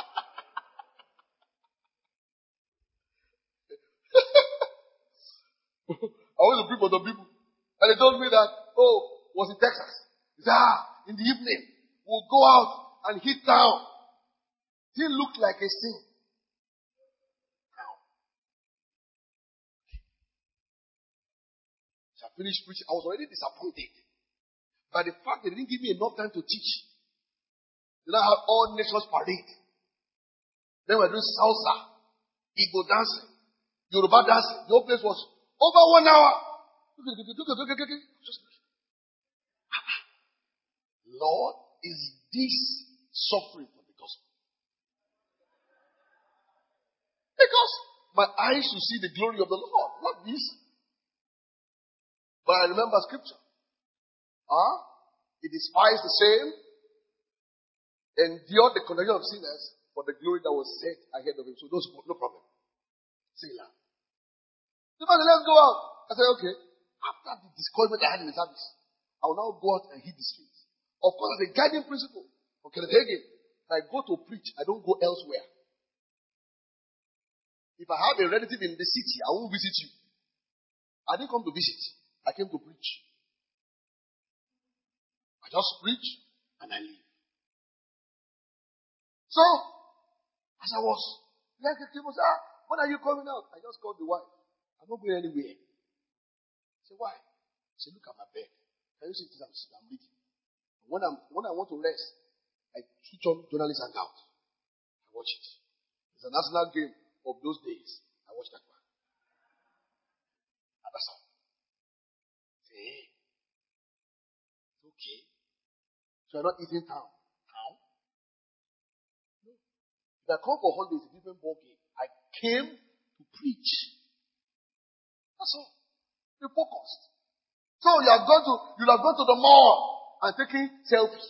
I went to preach for some people. And they told me that, oh, was in Texas. He said, ah, in the evening, we'll go out and hit town. It looked like a sin. So I finished preaching. I was already disappointed by the fact that they didn't give me enough time to teach. They now have all nations parade. Then we were doing salsa, Igbo dancing, Yoruba dancing. The whole place was over one hour. Just Lord, is this suffering for the gospel? Because my eyes should see the glory of the Lord, not this. But I remember scripture. Huh? He despised the same, endured the condemnation of sinners for the glory that was set ahead of him. So those, no problem. Say that. So let's go out. I said, okay. After the discouragement I had in the service, I will now go out and hit the streets. Of course, as a guiding principle for Kenneth Hagin, if I go to preach, I don't go elsewhere. If I have a relative in the city, I won't visit you. I didn't come to visit. I came to preach. I just preach and I leave. So, as I was, like people say, ah, when are you coming out? I just called the wife. I'm not going anywhere. I said, why? I said, look at my bed. Can you see this? I'm, I'm reading. When, I'm, when I want to rest, I switch on Journalist Hangout. I watch it. It's a national game of those days. I watch that one. And that's all. Say, hey, it's okay. So you're not eating town. Town? No. If I come for holidays, it's a different ball game. I came to preach. That's all. Be focused. So you have gone to you have gone to the mall and taking selfies.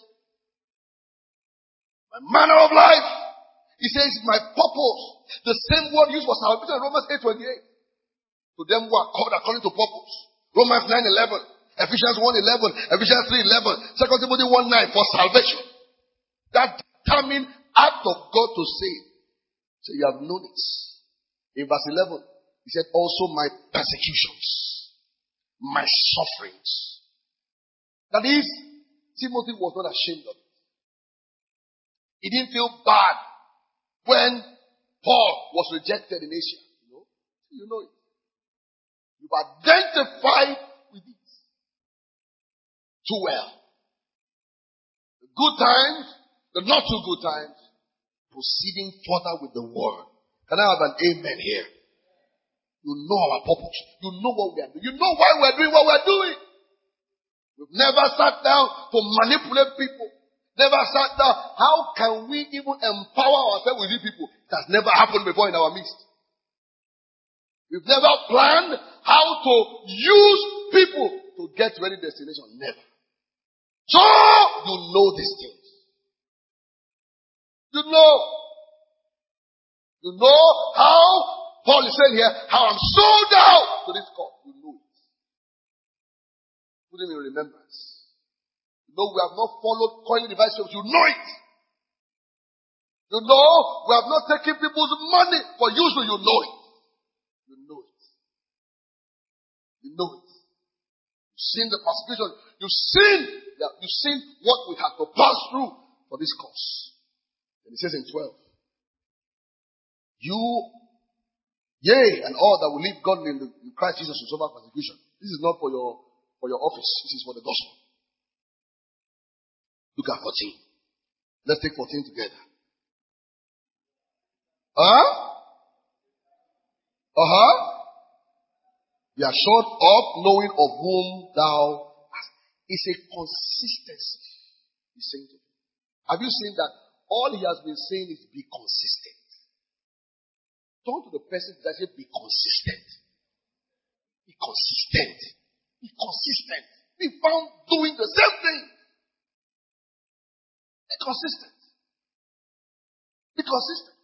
My manner of life. He says, my purpose. The same word used for salvation in Romans eight twenty-eight. To them who are called according to purpose. Romans nine eleven. Ephesians one eleven. Ephesians three eleven. Second Timothy one nine for salvation. That determined act of God to save. So you have known it. In verse eleven, he said, also my persecutions, my sufferings. That is, Timothy was not ashamed of it. He didn't feel bad when Paul was rejected in Asia. You know, you know it. You've identified with it too well. The good times, the not too good times, proceeding further with the word. Can I have an amen here? You know our purpose. You know what we are doing. You know why we are doing what we are doing. We've never sat down to manipulate people. Never sat down. How can we even empower ourselves with these people? It has never happened before in our midst. We've never planned how to use people to get to any destination. Never. So, you know these things. You know. You know how, Paul is saying here, how I'm sold out to this cause. You know it. Put him in remembrance. You know we have not followed coiling devices. You know it. You know we have not taken people's money for use. You know it. You know it. You know it. You've seen the persecution. You've seen, you've seen what we have to pass through for this cause. And it says in twelve, you, yea, and all that will live godly in, the, in Christ Jesus will suffer persecution. This is not for your for your office. This is for the gospel. Look at fourteen. Let's take fourteen together. Huh? Uh-huh. You are short of knowing of whom thou hast. It's a consistency. He's saying to you. Have you seen that? All he has been saying is be consistent. Turn to the person that says be consistent. Be consistent. Be consistent. Be found doing the same thing. Be consistent. Be consistent.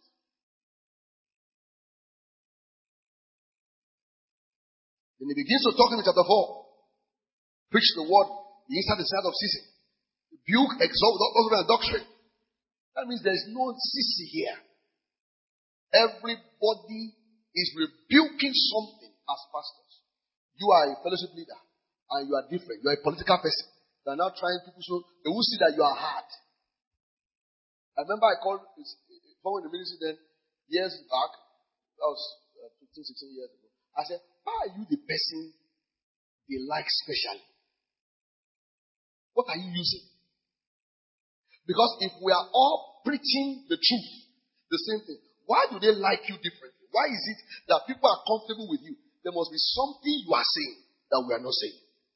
Then he begins to talk in chapter four. Preach the word, the inside the side of ceasing. Rebuke, exalt, doctrine and doctrine. That means there is no ceasing here. Everybody is rebuking something as pastors. You are a fellowship leader and you are different. You are a political person. They are now trying people so they will see that you are hard. I remember I called someone in the ministry then years back. That was uh, fifteen, sixteen years ago. I said, why are you the person they like specially? What are you using? Because if we are all preaching the truth, the same thing, why do they like you differently? Why is it that people are comfortable with you? There must be something you are saying that we are not saying.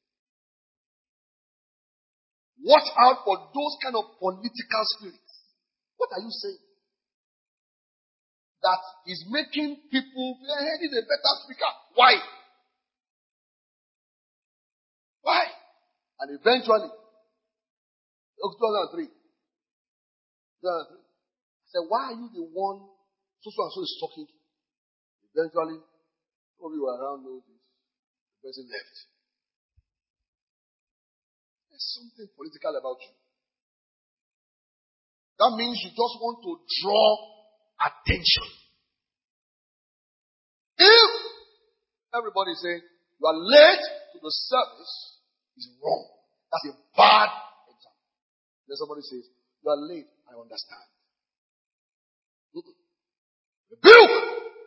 Watch out for those kind of political spirits. What are you saying? that is making people feel hey, he's a better speaker. Why? Why? And eventually, two thousand three, two thousand three, I said, why are you the one so so and so is talking to? Eventually, some of you around know this. The person left. There's something political about you. That means you just want to draw attention. If everybody say you are late to the service, it's wrong. That's a bad example. Then somebody says, you are late, I understand. Mm-mm. Rebuke!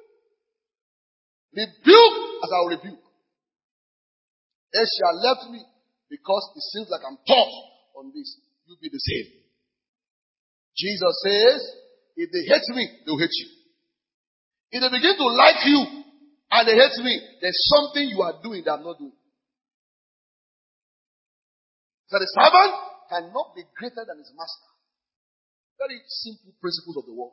Rebuke as I will rebuke. They shall left me because it seems like I'm tough on this. You be the same. Jesus says, if they hate me, they'll hate you. If they begin to like you and they hate me, there's something you are doing that I'm not doing. So the servant cannot be greater than his master. Very simple principles of the world.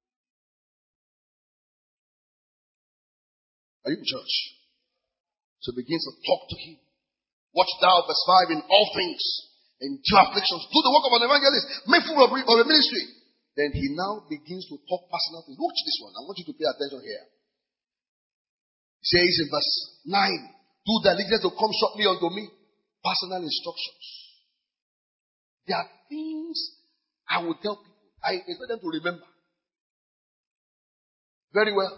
Are you in church? So begins to talk to him. Watch thou, verse five, in all things, endure afflictions, do the work of an evangelist, make full of a ministry. Then he now begins to talk personal things. Watch this one. I want you to pay attention here. He says in verse nine, do diligence to come shortly unto me. Personal instructions. There are things I will tell people. I expect them to remember. Very well.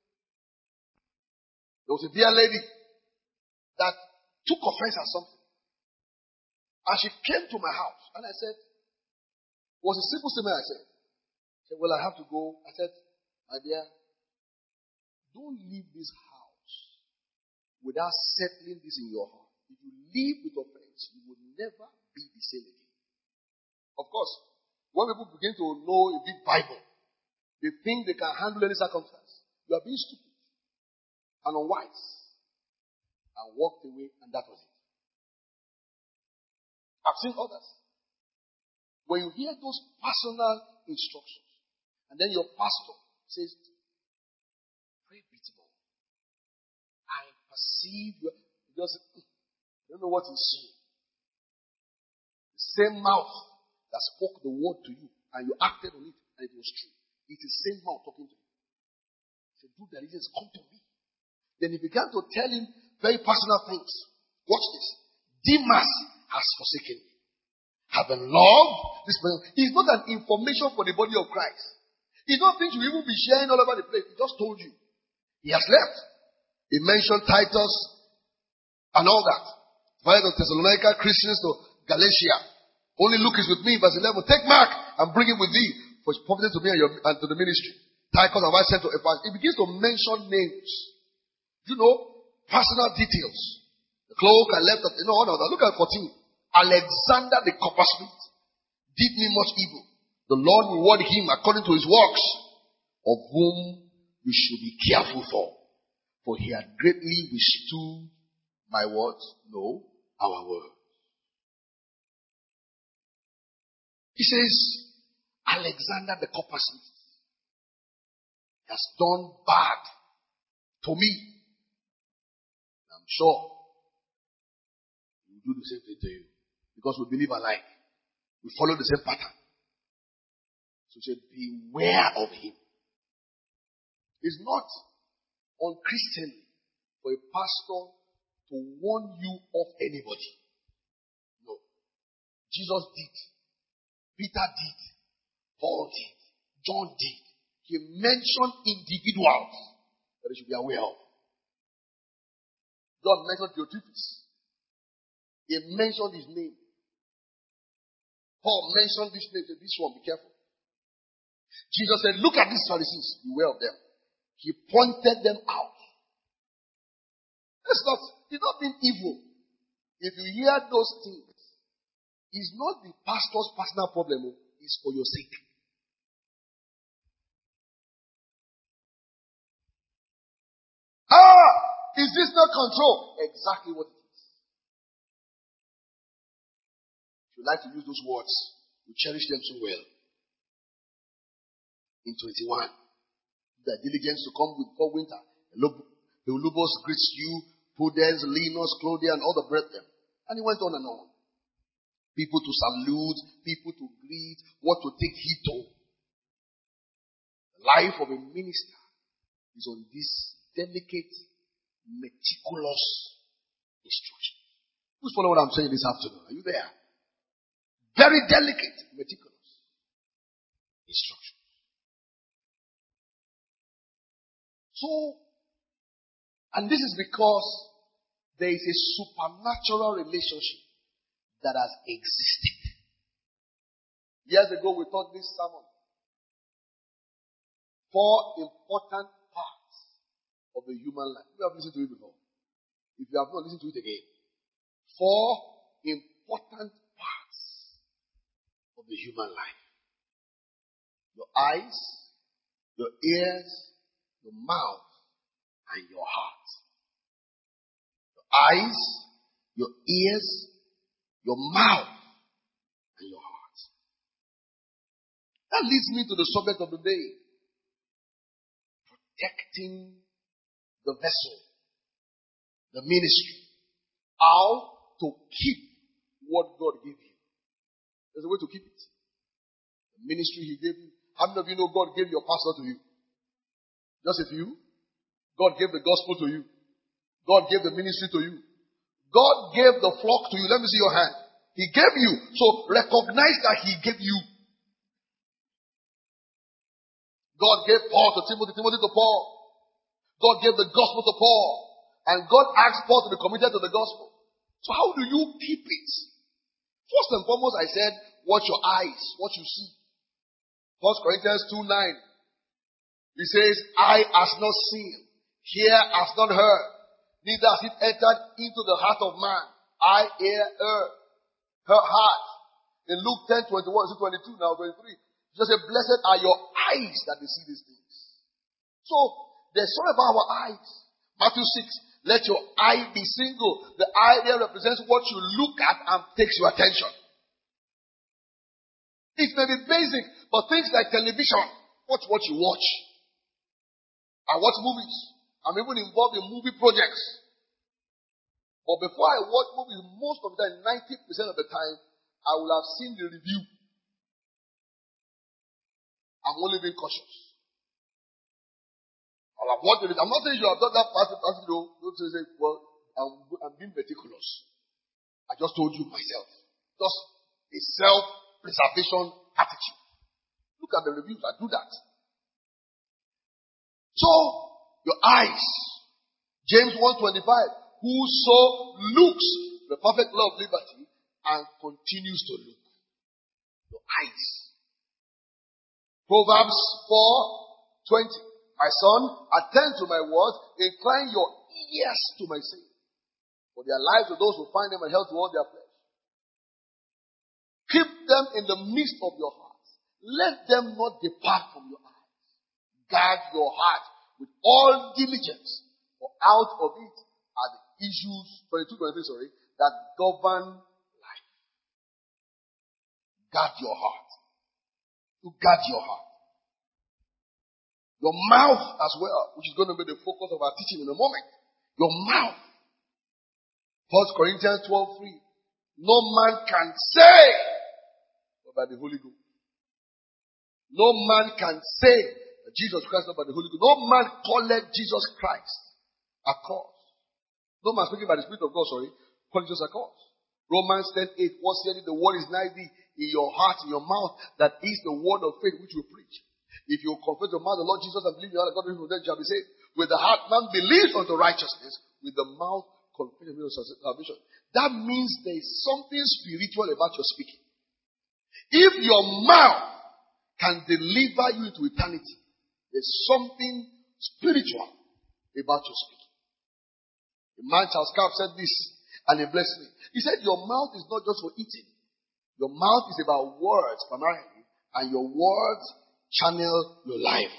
There was a dear lady that took offense at something. And she came to my house. And I said, it was a simple statement I said. She said, well, I have to go. I said, my dear, don't leave this house without settling this in your heart. If you leave with offense, you will never be the same again. Of course, when people begin to know a big Bible, they think they can handle any circumstance. You are being stupid and unwise. And walked away, and that was it. I've seen others. When you hear those personal instructions, and then your pastor says, pray a bit more. I perceive you. You just you don't know what is saying. The same mouth that spoke the word to you, and you acted on it, and it was true. It is the same mouth talking to you. He said, do diligence, come to me. Then he began to tell him very personal things. Watch this. Demas has forsaken me. Having loved this person. It's not an information for the body of Christ. It's not things you even be sharing all over the place. He just told you. He has left. He mentioned Titus and all that. Via the Thessalonica Christians to Galatia. Only Luke is with me, verse eleven. Take Mark and bring him with thee, for his providence to me and, your, and to the ministry. Titus have I sent to Ephesus. He begins to mention names. You know, personal details. The cloak I left at, you know, no, no, look at fourteen. Alexander the coppersmith did me much evil. The Lord reward him according to his works, of whom we should be careful for. For he had greatly withstood my words, no, our words. He says, Alexander the coppersmith has done bad to me. I'm sure he will do the same thing to you. Because we believe alike. We follow the same pattern. So he said, beware of him. It's not unchristian for a pastor to warn you of anybody. No. Jesus did. Peter did. Paul did. John did. He mentioned individuals that they should be aware of. John mentioned Diotrephes. He mentioned his name. Paul mentioned this name. This one, be careful. Jesus said, look at these Pharisees. Beware of them. He pointed them out. It's not, it's not being evil. If you hear those things, it's not the pastor's personal problem. It's for your sake. Ah, is this not control? Exactly what it is. If you like to use those words, you cherish them so well. In twenty-one, The diligence to come before winter. Eulubos greets you, Pudens, Linus, Claudia, and all the brethren. And he went on and on. People to salute, people to greet, what to take heed to. The life of a minister is on this delicate, meticulous instruction. Who's following what I'm saying this afternoon? Are you there? Very delicate, meticulous instruction. So, and this is because there is a supernatural relationship that has existed. Years ago, we taught this sermon. Four important parts of the human life. You have listened to it before. If you have not listened to it again. Four important parts of the human life. Your eyes, your ears, your mouth, and your heart. Your eyes, your ears, your mouth, and your heart. That leads me to the subject of the day. Protecting the vessel, the ministry. How to keep what God gave you. There's a way to keep it. The ministry He gave you. How many of you know God gave your pastor to you? Just a few. God gave the gospel to you. God gave the ministry to you. God gave the flock to you. Let me see your hand. He gave you. So recognize that He gave you. God gave Paul to Timothy, Timothy to Paul. God gave the gospel to Paul. And God asked Paul to be committed to the gospel. So how do you keep it? First and foremost, I said, watch your eyes, what you see. First Corinthians two nine. He says, eye has not seen, ear has not heard, neither has it entered into the heart of man. Eye, ear, her, her heart. In Luke ten twenty-one, is it twenty-two now, twenty-three? Jesus said, blessed are your eyes that they see these things. So, there's something about our eyes. Matthew six, let your eye be single. The eye there represents what you look at and takes your attention. It may be basic, but things like television, watch what you watch. I watch movies. I'm even involved in movie projects. But before I watch movies, most of the time, ninety percent of the time, I will have seen the review. I'm only being cautious. I'll have watched it. I'm not saying you have done that part, part though. Don't say, well, I'm, I'm being meticulous. I just told you myself. Just a self-preservation attitude. Look at the reviews. I do that. So, your eyes. James one twenty-five. Whoso looks the perfect law of liberty and continues to look. Your eyes. Proverbs four twenty. My son, attend to my words, incline your ears to my saying. For their lives are those who find them and health to all their flesh. Keep them in the midst of your heart. Let them not depart from your eyes. Guard your heart with all diligence, for out of it are the issues, twenty-two, twenty-three, sorry, that govern life. Guard your heart. You guard your heart. Your mouth as well, which is going to be the focus of our teaching in a moment. Your mouth. First Corinthians twelve three. No man can say, but by the Holy Ghost. No man can say that Jesus Christ not by the Holy Ghost. No man called Jesus Christ a cause. No man speaking by the Spirit of God, sorry, called Jesus a cause. Romans ten eight. What said it? The word is nigh thee, in your heart, in your mouth. That is the word of faith which we preach. If you confess your mouth the Lord Jesus and believe in your heart that God will then shall be saved. With the heart man believes unto righteousness. With the mouth confession of salvation. That means there is something spiritual about your speaking. If your mouth can deliver you into eternity, there's something spiritual about your speaking. The man Charles Carp said this, and he blessed me. He said, your mouth is not just for eating. Your mouth is about words primarily, and your words channel your life.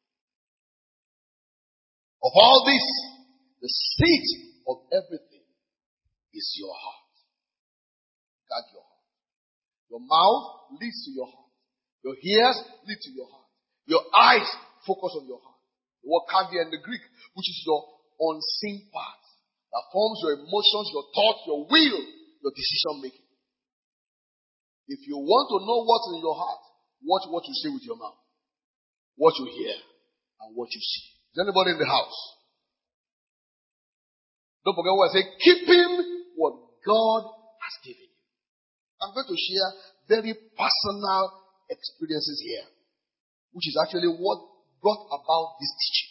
Of all this, the seat of everything is your heart. Guard your heart. Your mouth leads to your heart. Your ears lead to your heart. Your eyes focus on your heart. The word cardia in the Greek, which is your unseen part that forms your emotions, your thoughts, your will, your decision making. If you want to know what's in your heart, watch what you say with your mouth, what you hear, and what you see. Is anybody in the house? Don't forget what I say. Keeping what God has given you. I'm going to share very personal experiences here, which is actually what brought about this teaching.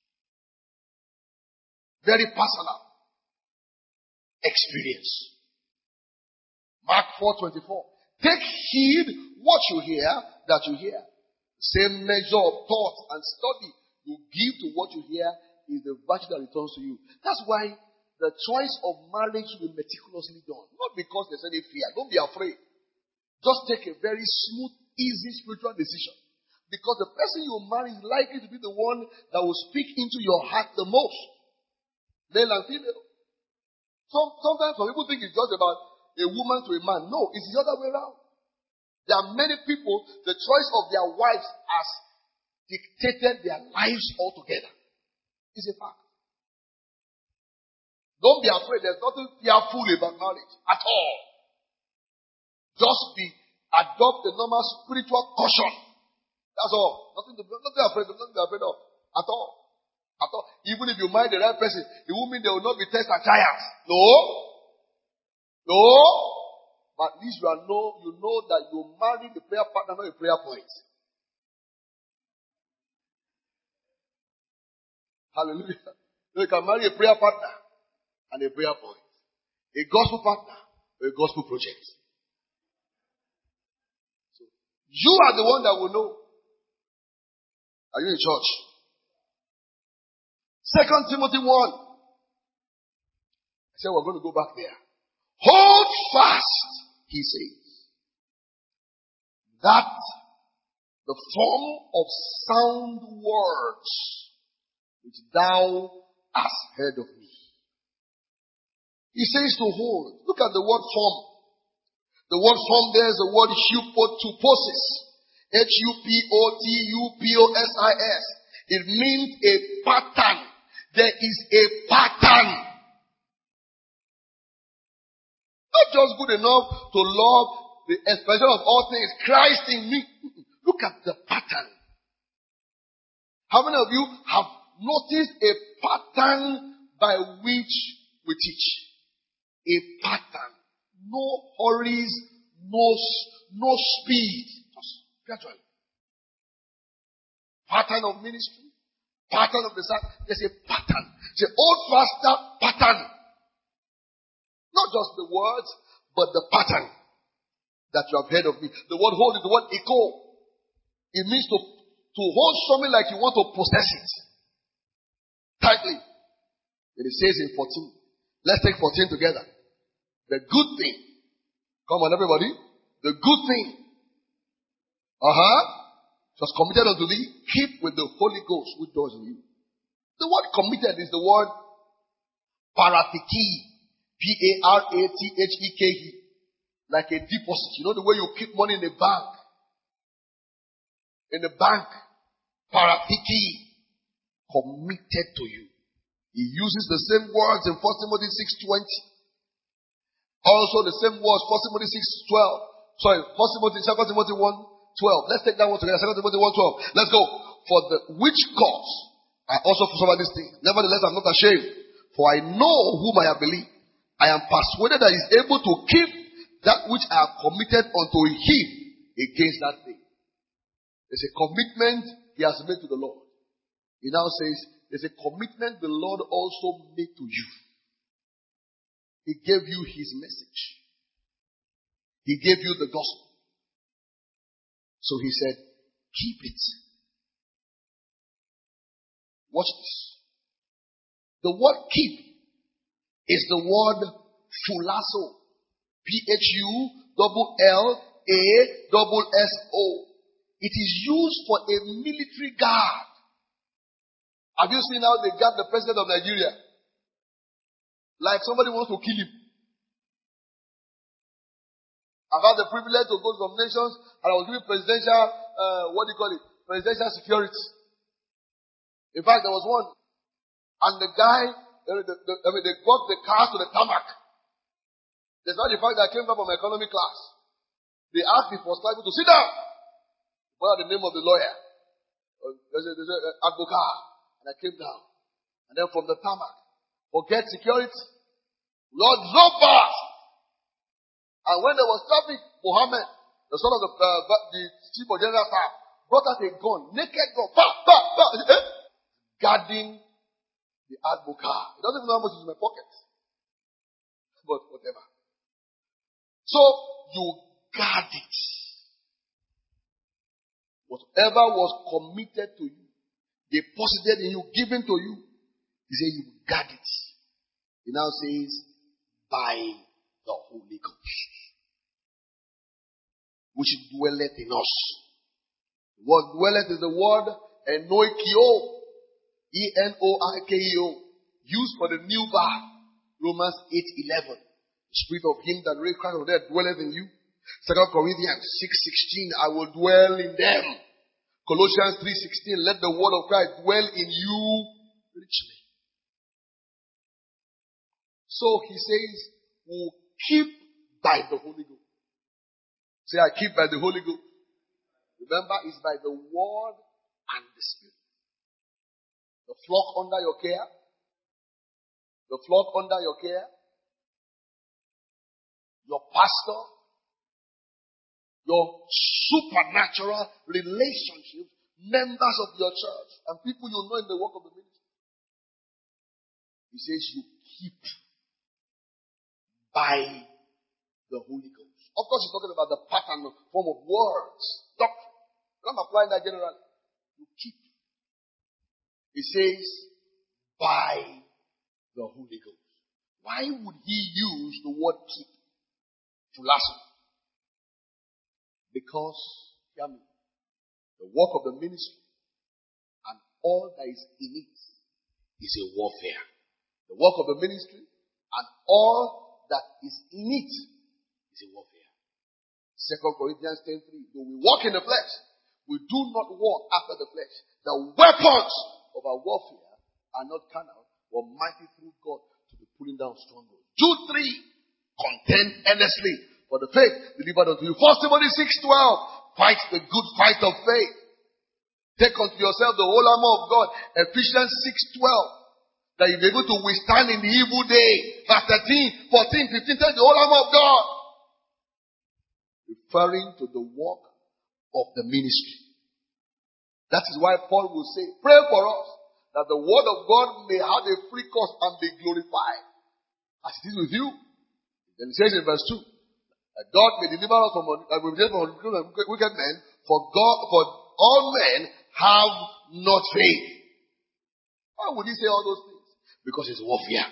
Very personal experience. Mark four twenty-four. Take heed what you hear, that you hear. The same measure of thought and study you give to what you hear is the virtue that returns to you. That's why the choice of marriage should be meticulously done. Not because there's any fear. Don't be afraid. Just take a very smooth, easy spiritual decision. Because the person you marry is likely to be the one that will speak into your heart the most. Male and female. Some, sometimes some people think it's just about a woman to a man. No, it's the other way around. There are many people, the choice of their wives has dictated their lives altogether. It's a fact. Don't be afraid. There's nothing fearful about marriage at all. Just be, adopt the normal spiritual caution. That's all. Nothing to, nothing afraid, nothing to be afraid of. At all. At all. Even if you marry the right person, it won't mean there will not be tests and trials. No. No. But at least you are know, you know that you marry the prayer partner, not a prayer point. Hallelujah. So you can marry a prayer partner and a prayer point. A gospel partner or a gospel project. So you are the one that will know. Are you in church? Second Timothy one. I said we're going to go back there. Hold fast, he says, that the form of sound words which thou hast heard of me. He says to hold. Look at the word form. The word form there is the word hypotuposis. H U P O T U P O S I S. It means a pattern. There is a pattern. Not just good enough to love the expression of all things, Christ in me. Look at the pattern. How many of you have noticed a pattern by which we teach? A pattern. No hurries, no, no speed. Just gradually. Pattern of ministry. Pattern of the sun. There's a pattern. It's an old faster pattern. Not just the words, but the pattern that you have heard of me. The word hold is the word echo. It means to, to hold something like you want to possess it. Tightly. And it says in fourteen. Let's take fourteen together. The good thing. Come on, everybody. The good thing. Uh-huh. Was committed unto thee. Keep with the Holy Ghost which dwells in you. The word committed is the word parathiki. P A R A T H E K E. Like a deposit. You know the way you keep money in the bank. In the bank. Parathiki. Committed to you. He uses the same words in First Timothy six twenty. Also the same words, First Timothy six twelve. Sorry, First Timothy, Second Timothy one twelve. Let's take that one together. Second Timothy one twelve. Let's go. For the which cause I also suffer this thing. Nevertheless, I'm not ashamed. For I know whom I have believed. I am persuaded that he is able to keep that which I have committed unto him against that thing. There's a commitment he has made to the Lord. He now says, there's a commitment the Lord also made to you. He gave you his message. He gave you the gospel. So he said, keep it. Watch this. The word keep is the word phulasso. P H U double L A double S O. It is used for a military guard. Have you seen how they guard the president of Nigeria? Like somebody wants to kill him. I've had the privilege to go to some nations and I was given presidential, uh, what do you call it? Presidential security. In fact, there was one, and the guy, the, the, the, I mean, they got the cars to the tarmac. Despite the fact that I came down from economy class, they asked me for slightly to sit down. What the name of the lawyer? Uh, There's a, there's a, uh, advocate. And I came down. And then from the tarmac, forget security. Lord, drove past. And when there was traffic, Mohammed, the son of the, uh, the chief of general staff, brought out a gun, naked gun, bah, bah, bah, eh, guarding the advocate. He doesn't even know how much is in my pocket. But whatever. So, you guard it. Whatever was committed to you, deposited in you, given to you, he said you guard it. He now says, by the Holy Ghost, which dwelleth in us. The word dwelleth is the word enoikio, E N O I K E O, used for the new birth, Romans eight eleven. The spirit of him that raised Christ from the dead dwelleth in you. Second Corinthians six sixteen, I will dwell in them. Colossians three sixteen, let the word of Christ dwell in you richly. So he says, we'll keep by the Holy Ghost. Say, I keep by the Holy Ghost. Remember, it's by the word and the spirit. The flock under your care. The flock under your care. Your pastor. Your supernatural relationships, members of your church, and people you know in the work of the ministry. He says you keep by the Holy Ghost. Of course, he's talking about the pattern, form of words, doctrine. I'm applying that generally. You keep. He says, by the Holy Ghost. Why would he use the word keep? Philosophy. Because, hear me, the work of the ministry and all that is in it is a warfare. The work of the ministry and all that is in it is a warfare. Second Corinthians ten three. Though we walk in the flesh, we do not walk after the flesh. The weapons of our warfare are not carnal, but mighty through God to the pulling down strongholds. Jude three. Contend earnestly for the faith delivered unto you. First Timothy six twelve. Fight the good fight of faith. Take unto yourself the whole armor of God. Ephesians six twelve. That you'll be able to withstand in the evil day. Verse thirteen, fourteen, fifteen. Take the whole armor of God. Referring to the work of the ministry. That is why Paul will say, pray for us that the word of God may have a free course and be glorified. As it is with you. Then he says in verse two. That God may deliver us from, uh, from wicked men, for God, for all men have not faith. Why would he say all those things? Because it's warfare.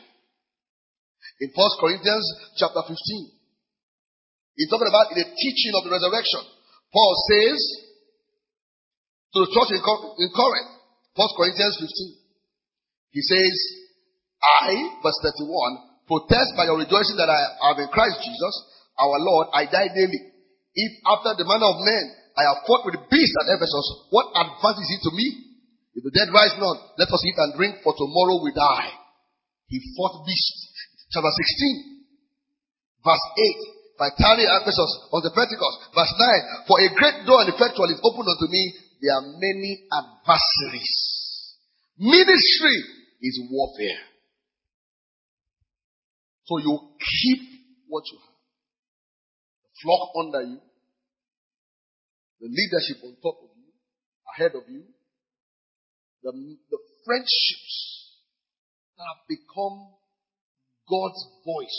In First Corinthians chapter fifteen, he's talking about the teaching of the resurrection. Paul says to the church in Corinth, First Corinthians fifteen, he says, I, verse thirty-one, protest by your rejoicing that I am in Christ Jesus, our Lord, I die daily. If after the manner of men I have fought with the beast at Ephesus, what advantage is it to me? If the dead rise not, let us eat and drink, for tomorrow we die. He fought beasts. Chapter sixteen, verse eight. If I tarry at Ephesus on the Pentecost, verse nine. For a great door and effectual is opened unto me. There are many adversaries. Ministry is warfare. So you keep what you have. Flock under you, the leadership on top of you, ahead of you, the, the friendships that have become God's voice.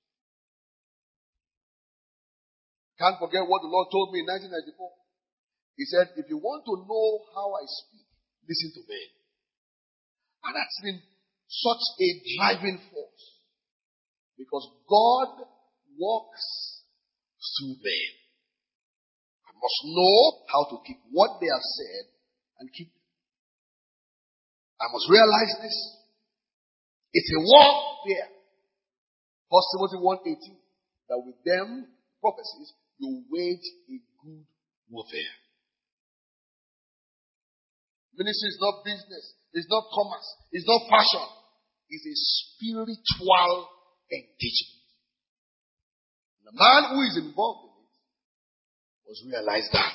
Can't forget what the Lord told me in nineteen ninety-four. He said, if you want to know how I speak, listen to men. And that's been such a driving force. Because God walks through men. I must know how to keep what they have said and keep it. I must realize this. It's a warfare. First Timothy one eighteen. That with them, prophecies, you wage a good warfare. Ministry is not business. It's not commerce. It's not fashion. It's a spiritual engagement. The man who is involved in it must realize that.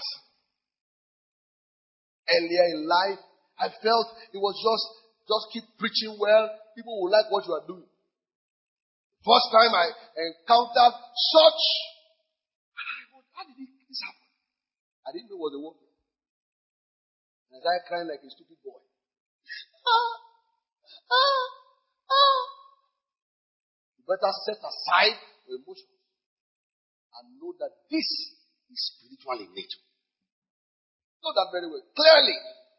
Earlier in life, I felt it was just, just keep preaching well. People will like what you are doing. First time I encountered such, how did this happen? I didn't know it was a warfare. And I started crying like a stupid boy. Ah, ah, ah. You better set aside your emotions and know that this is spiritual in nature. Know that very well, clearly.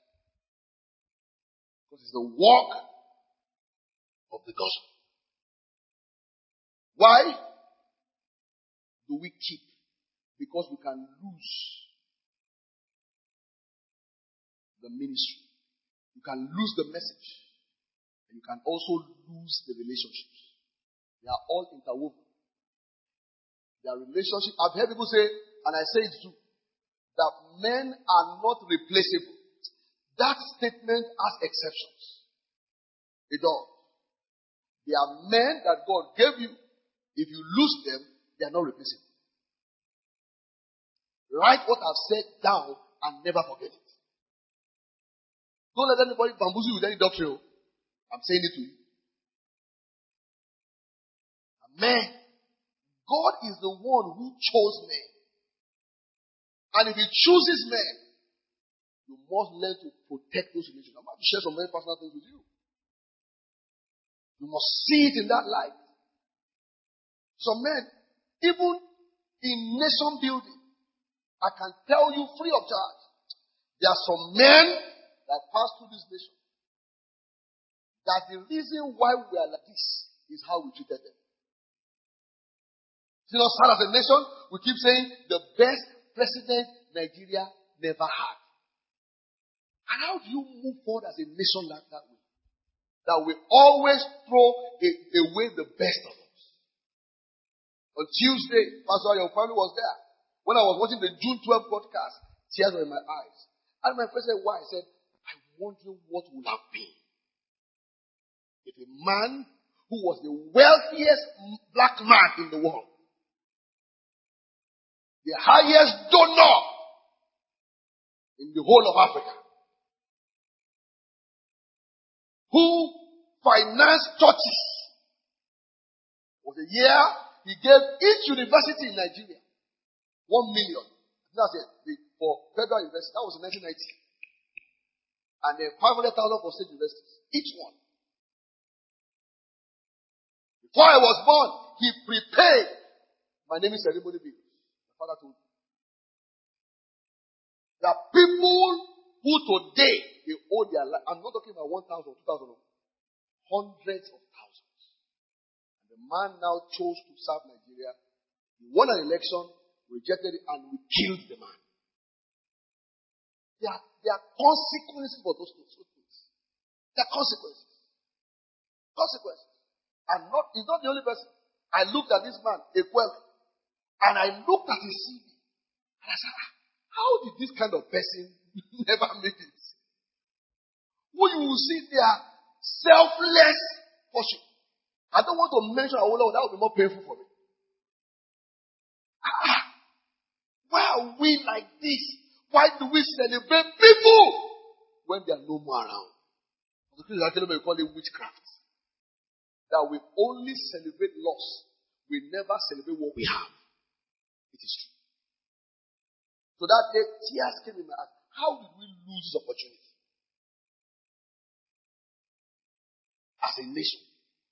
Because it's the work of the gospel. Why do we keep? Because we can lose the ministry. You can lose the message. And you can also lose the relationships. They are all interwoven. Their relationship, I've heard people say, and I say it too, that men are not replaceable. That statement has exceptions. It does. There are men that God gave you. If you lose them, they are not replaceable. Write what I've said down and never forget it. Don't let anybody bamboozle you with any doctrine. I'm saying it to you. Men. God is the one who chose men. And if he chooses men, you must learn to protect those relationships. I'm about to share some very personal things with you. You must see it in that light. Some men, even in nation building, I can tell you free of charge, there are some men that pass through this nation that the reason why we are like this is how we treated them. You know, as a nation, we keep saying the best president Nigeria never had. And how do you move forward as a nation like that way? That we always throw away the best of us. On Tuesday, Pastor, your family was there. When I was watching the June twelfth broadcast, tears were in my eyes. And my friend said, why? I said, I'm wondering what would have been if a man who was the wealthiest black man in the world, the highest donor in the whole of Africa, who financed churches, was a year he gave each university in Nigeria one million. That's it. For federal university, that was in nineteen ninety. And then five hundred thousand for state universities, each one. Before I was born, he prepaid. My name is Ceremony Bill. My father told me. There are people who today, they owe their life. I'm not talking about one thousand, two thousand, hundreds of thousands. And the man now chose to serve Nigeria. He won an election, rejected it, and we killed the man. There are, there are consequences for those things. There are consequences. Consequences. And not, he's not the only person. I looked at this man, Ekwel, and I looked at his C V. And I said, how did this kind of person never make it? Who you will see there, selfless portion. I don't want to mention Awolowo, that would be more painful for me. Ah, why are we like this? Why do we celebrate people when they are no more around? The Christians actually call it witchcraft. That we only celebrate loss. We never celebrate what we have. It is true. So that day, tears came in my eyes. How did we lose this opportunity? As a nation.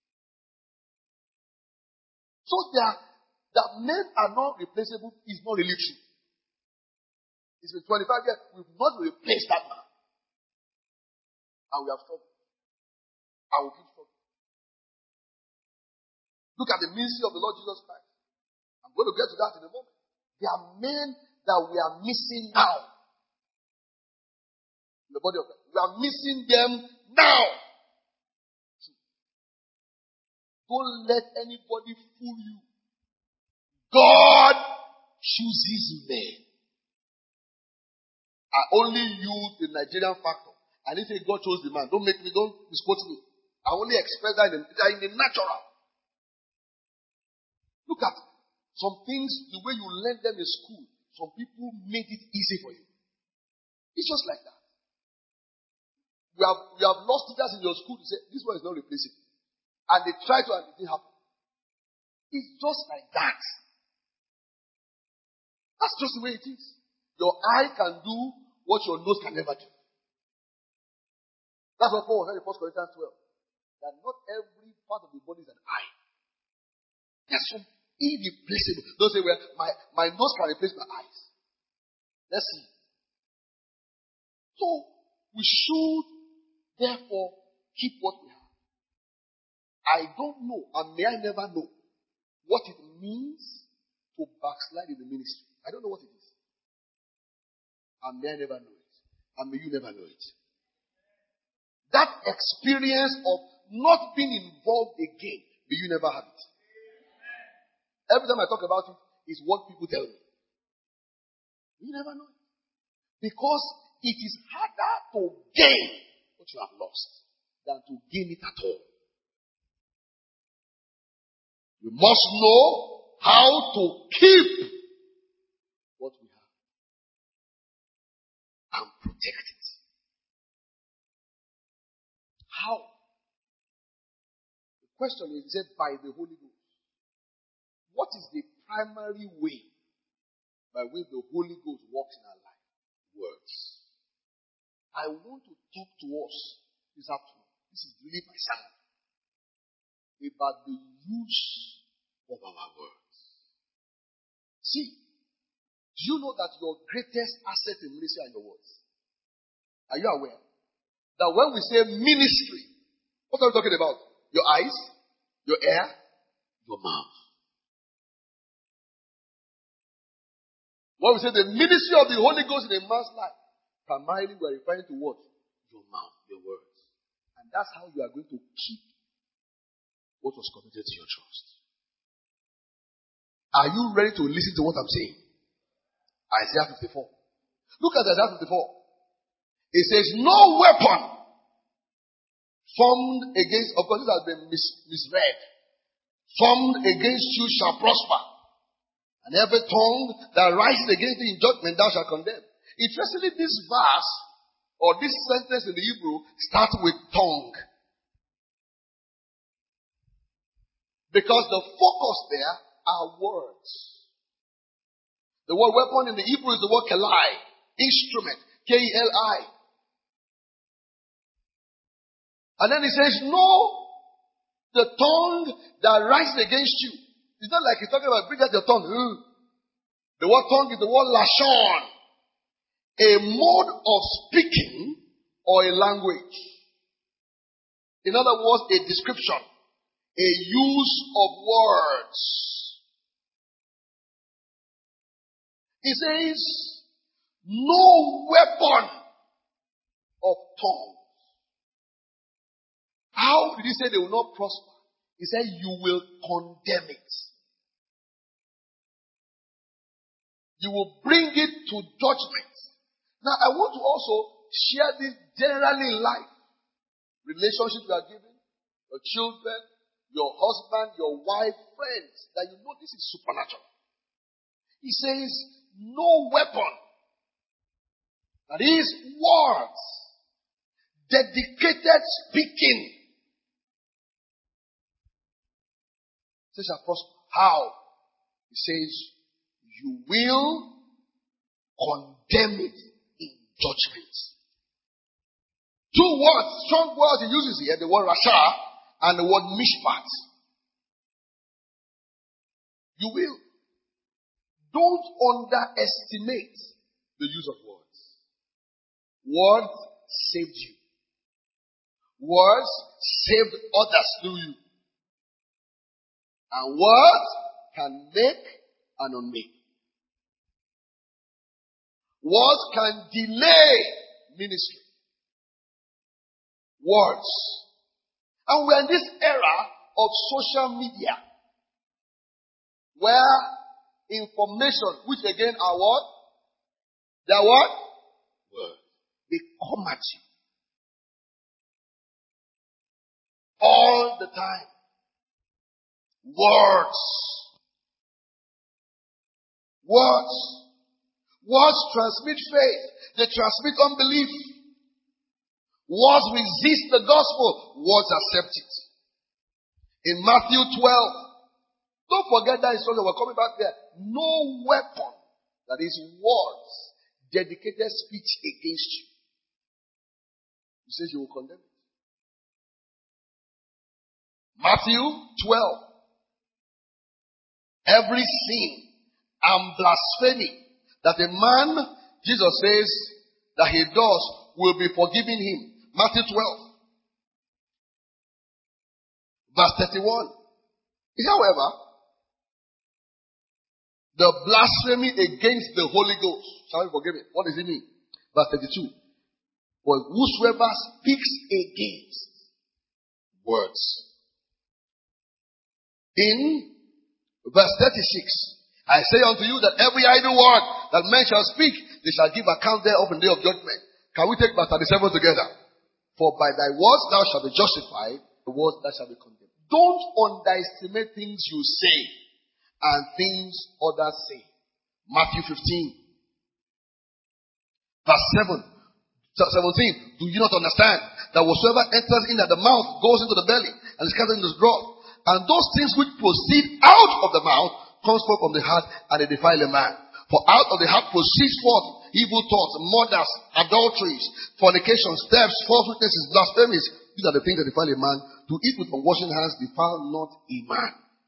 So that, that men are not replaceable is not really true. It's been twenty-five years. We've not replaced that man. And we have struggled. I will keep struggling. Look at the ministry of the Lord Jesus Christ. I'm going to get to that in a moment. There are men that we are missing now. In the body of Christ. We are missing them now. Don't let anybody fool you. God chooses men. I only use the Nigerian factor. I didn't say God chose the man. Don't make me, don't misquote me. I only express that in the, in the natural. Look at some things, the way you learn them in school. Some people made it easy for you. It's just like that. We have, we have lost teachers in your school to say, this one is not replaceable. And they try to, and it didn't happen. It's just like that. That's just the way it is. Your eye can do what your nose can never do. That's what Paul was saying in First Corinthians twelve. That not every part of the body is an eye. There's some irreplaceable. Don't say, well, my, my nose can replace my eyes. Let's see. So, we should therefore keep what we have. I don't know, and may I never know, what it means to backslide in the ministry. I don't know what it is. And may I never know it. And may you never know it. That experience of not being involved again, may you never have it. Every time I talk about it, it's what people tell me. You never know it. Because it is harder to gain what you have lost than to gain it at all. We must know how to keep what we have and protect it. How? The question is, is it by the Holy Ghost? What is the primary way by which the Holy Ghost works in our life? Words. I want to talk to us this afternoon. This is really my sermon. About the use of our words. See, do you know that your greatest asset in ministry are your words? Are you aware that when we say ministry, what are we talking about? Your eyes, your ear, your mouth. When we say the ministry of the Holy Ghost in a man's life, primarily we are referring to what? Your mouth, your words. And that's how you are going to keep what was committed to your trust. Are you ready to listen to what I'm saying? Isaiah fifty-four. Look at Isaiah fifty-four. It says, no weapon formed against, of course this has been mis- misread, formed against you shall prosper. And every tongue that rises against thee in judgment thou shalt condemn. Interestingly, this verse, or this sentence in the Hebrew, starts with tongue. Because the focus there are words. The word weapon in the Hebrew is the word kelai, instrument, K E L I. And then it says, no, the tongue that rises against you. It's not like he's talking about bring out your tongue. The word tongue is the word lashon. A mode of speaking or a language. In other words, a description. A use of words. It says, no weapon of tongues. How did he say they will not prosper? He said, you will condemn it. You will bring it to judgment. Now, I want to also share this generally in life. Relationships you are giving, your children, your husband, your wife, friends, that you know this is supernatural. He says, no weapon, that is words, dedicated speaking, says shall prosper. How? He says, you will condemn it in judgment. Two words, strong words he uses here, the word rasha and the word mishpat. You will. Don't underestimate the use of words. Words saved you. Words saved others through you. And words can make and unmake. Words can delay ministry. Words. And we're in this era of social media where information, which again are what? They are what? Words. They come at you. All the time. Words. Words. Words transmit faith. They transmit unbelief. Words resist the gospel. Words accept it. In Matthew twelve, don't forget that instruction. We're coming back there. No weapon, that is words, dedicated speech against you. He says you will condemn it. Matthew twelve. Every sin and blasphemy that a man, Jesus says, that he does will be forgiven him. Matthew twelve. Verse thirty-one. However, the blasphemy against the Holy Ghost, shall we forgive it? What does it mean? Verse thirty-two. For whosoever speaks against words. In verse thirty-six, I say unto you that every idle word that men shall speak, they shall give account thereof in the day of judgment. Can we take verse thirty-seven together? For by thy words thou shalt be justified, the words thou shalt be condemned. Don't underestimate things you say and things others say. Matthew fifteen, verse seven, seventeen. Do you not understand that whatsoever enters in at the mouth goes into the belly and is cast into the broth? And those things which proceed out of the mouth comes forth from the heart, and they defile a man. For out of the heart proceeds forth evil thoughts, murders, adulteries, fornications, thefts, false witnesses, blasphemies. These are the things that defile a man. To eat with unwashing hands defile not a man.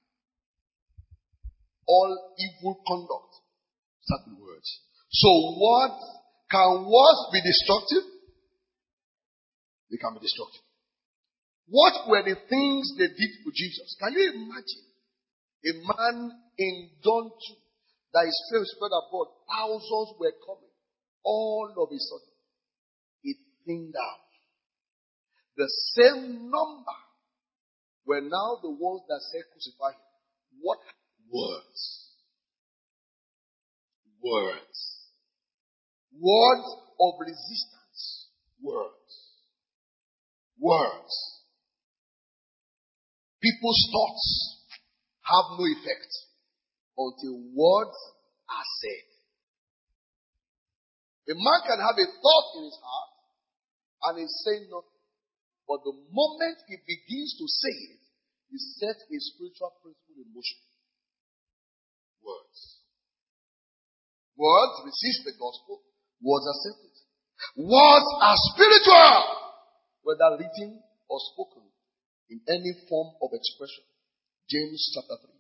All evil conduct start with words. So what can words be destructive? They can be destructive. What were the things they did for Jesus? Can you imagine a man in John two that his fame spread abroad, thousands were coming. All of a sudden, it thinned out. The same number were now the ones that said crucify him. What words? Words. Words of resistance. Words. Words. People's thoughts have no effect until words are said. A man can have a thought in his heart and is saying nothing. But the moment he begins to say it, he sets a spiritual principle in motion. Words. Words resist the gospel. Words accept it. Words are spiritual, whether written or spoken in any form of expression. James chapter three.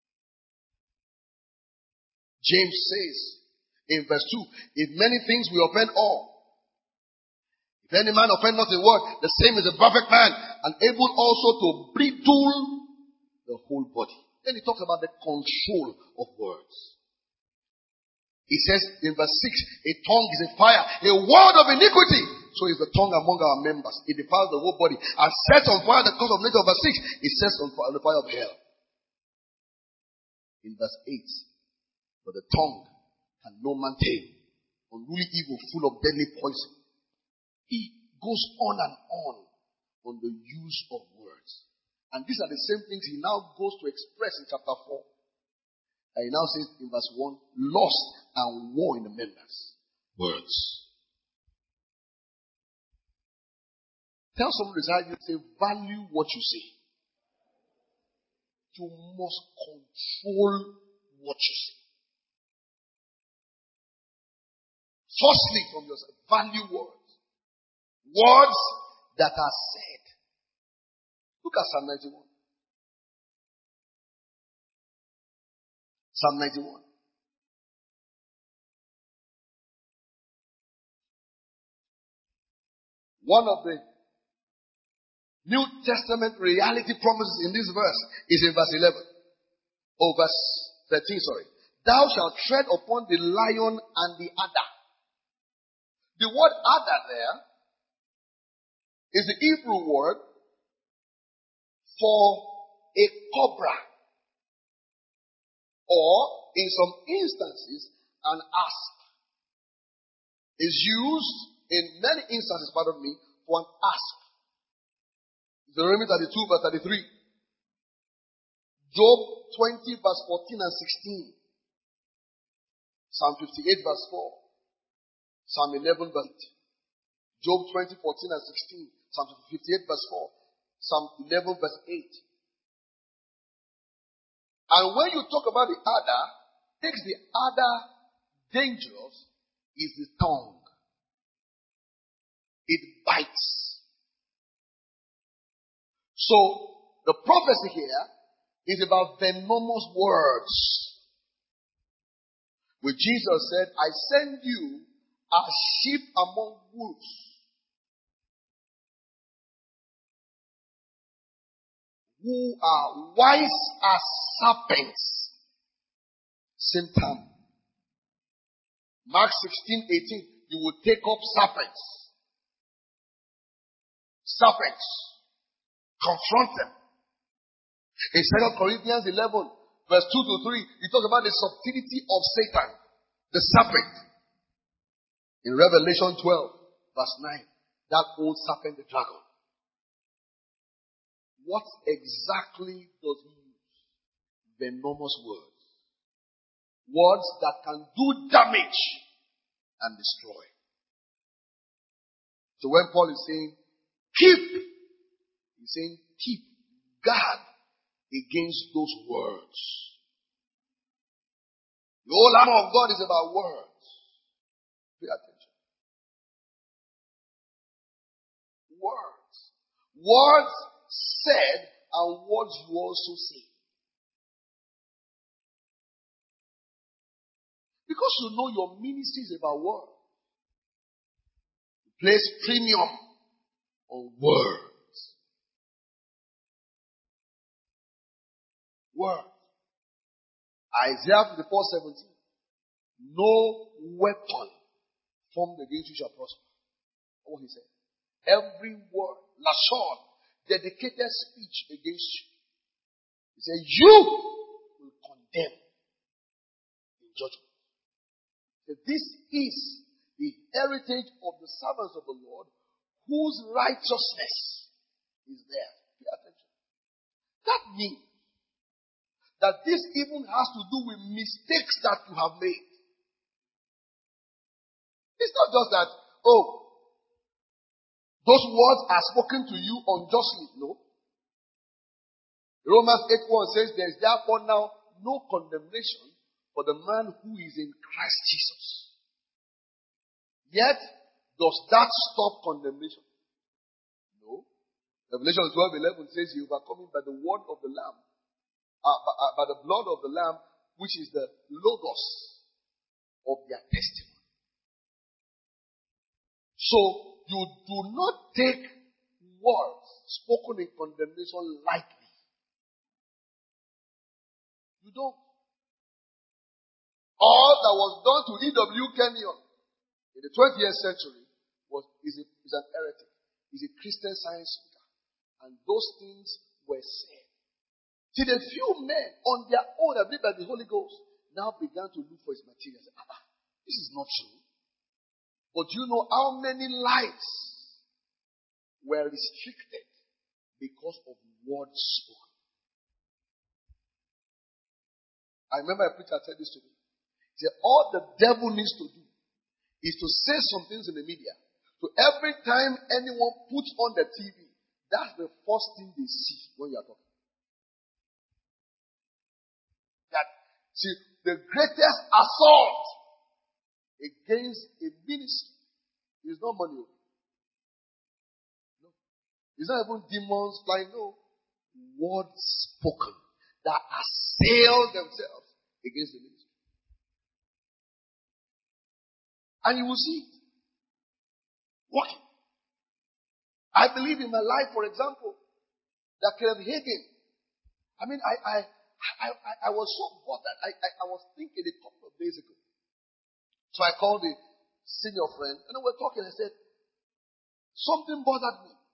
James says in verse two, if many things we offend all, if any man offend not a word, the same is a perfect man, and able also to bridle the whole body. Then he talks about the control of words. He says in verse six, a tongue is a fire, a word of iniquity. So is the tongue among our members. It defiles the whole body and sets on fire the cause of nature. Verse six, it sets on fire the fire of hell. In verse eight, but the tongue can no man tame. Unruly evil, full of deadly poison. He goes on and on on the use of words. And these are the same things he now goes to express in chapter four. And he now says in verse one, lust and war in the members. Words. Tell someone beside you, say, value what you say. You must control what you say. Firstly, from yourself, value words. Words that are said. Look at Psalm ninety-one. Psalm ninety-one. One of the New Testament reality promises in this verse is in verse eleven. Oh, verse thirteen, sorry. Thou shalt tread upon the lion and the adder. The word adder there is the Hebrew word for a cobra, or in some instances, an asp. Is used in many instances, pardon me, for an asp. Deuteronomy thirty-two, verse thirty-three. Job twenty, verse fourteen and sixteen. Psalm fifty-eight, verse four. Psalm eleven, verse eight. Job twenty, fourteen and sixteen. Psalm fifty-eight, verse four. Psalm eleven, verse eight. And when you talk about the adder, takes the adder dangerous is the tongue. It bites. So, the prophecy here is about venomous words. Which Jesus said, I send you as sheep among wolves. Who are wise as serpents. Same term. Mark sixteen, eighteen. You will take up serpents. Serpents. Confront them. In Second Corinthians eleven, verse two to three, he talks about the subtlety of Satan, the serpent. In Revelation twelve, verse nine, that old serpent, the dragon. What exactly does he use? Venomous words. Words that can do damage and destroy. So when Paul is saying, keep, he's saying, keep, guard against those words. The whole armor of God is about words. Pay attention. Words. Words said and words you also say. Because you know your ministry is about words. You place premium on words. Words. Isaiah fifty-four seventeen. No weapon formed against you shall prosper. That's what he said. Every word, lashon, dedicated speech against you. He said, you will condemn in judgment. So this is the heritage of the servants of the Lord, whose righteousness is there. Pay attention. That means that this even has to do with mistakes that you have made. It's not just that, oh, those words are spoken to you unjustly. No. Romans eight one says, there is therefore now no condemnation for the man who is in Christ Jesus. Yet, does that stop condemnation? No. Revelation twelve eleven says, you overcome by the word of the Lamb, uh, by, uh, by the blood of the Lamb, which is the logos of their testimony. So, you do not take words spoken in condemnation lightly. You don't. All that was done to E W Kenyon in the twentieth century was is, a, is an heretic. Is a Christian Science speaker. And those things were said. See, the few men on their own, I believe by the Holy Ghost, now began to look for his materials. Ah, ah, this is not true. But do you know how many lives were restricted because of words spoken? I remember a preacher said this to me. He said, all the devil needs to do is to say some things in the media. So every time anyone puts on the T V, that's the first thing they see when you are talking. That, see, the greatest assault against a ministry is not money. No. It's not even demons flying. No. Words spoken that assail themselves against the ministry. And you will see it working. I believe in my life, for example, that Kenneth Hagin. I mean, I I I, I, I was so bored that I, I, I was thinking a couple of days ago. So I called a senior friend, and we were talking. I said, something bothered me.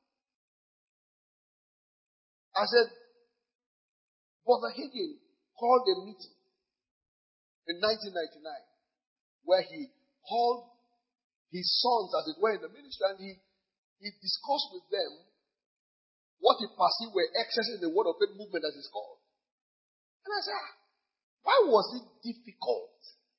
I said, Brother Hagin called a meeting in nineteen ninety-nine where he called his sons, as it were, in the ministry, and he, he discussed with them what he perceived were excesses in the word of faith movement, as it's called. And I said, ah, why was it difficult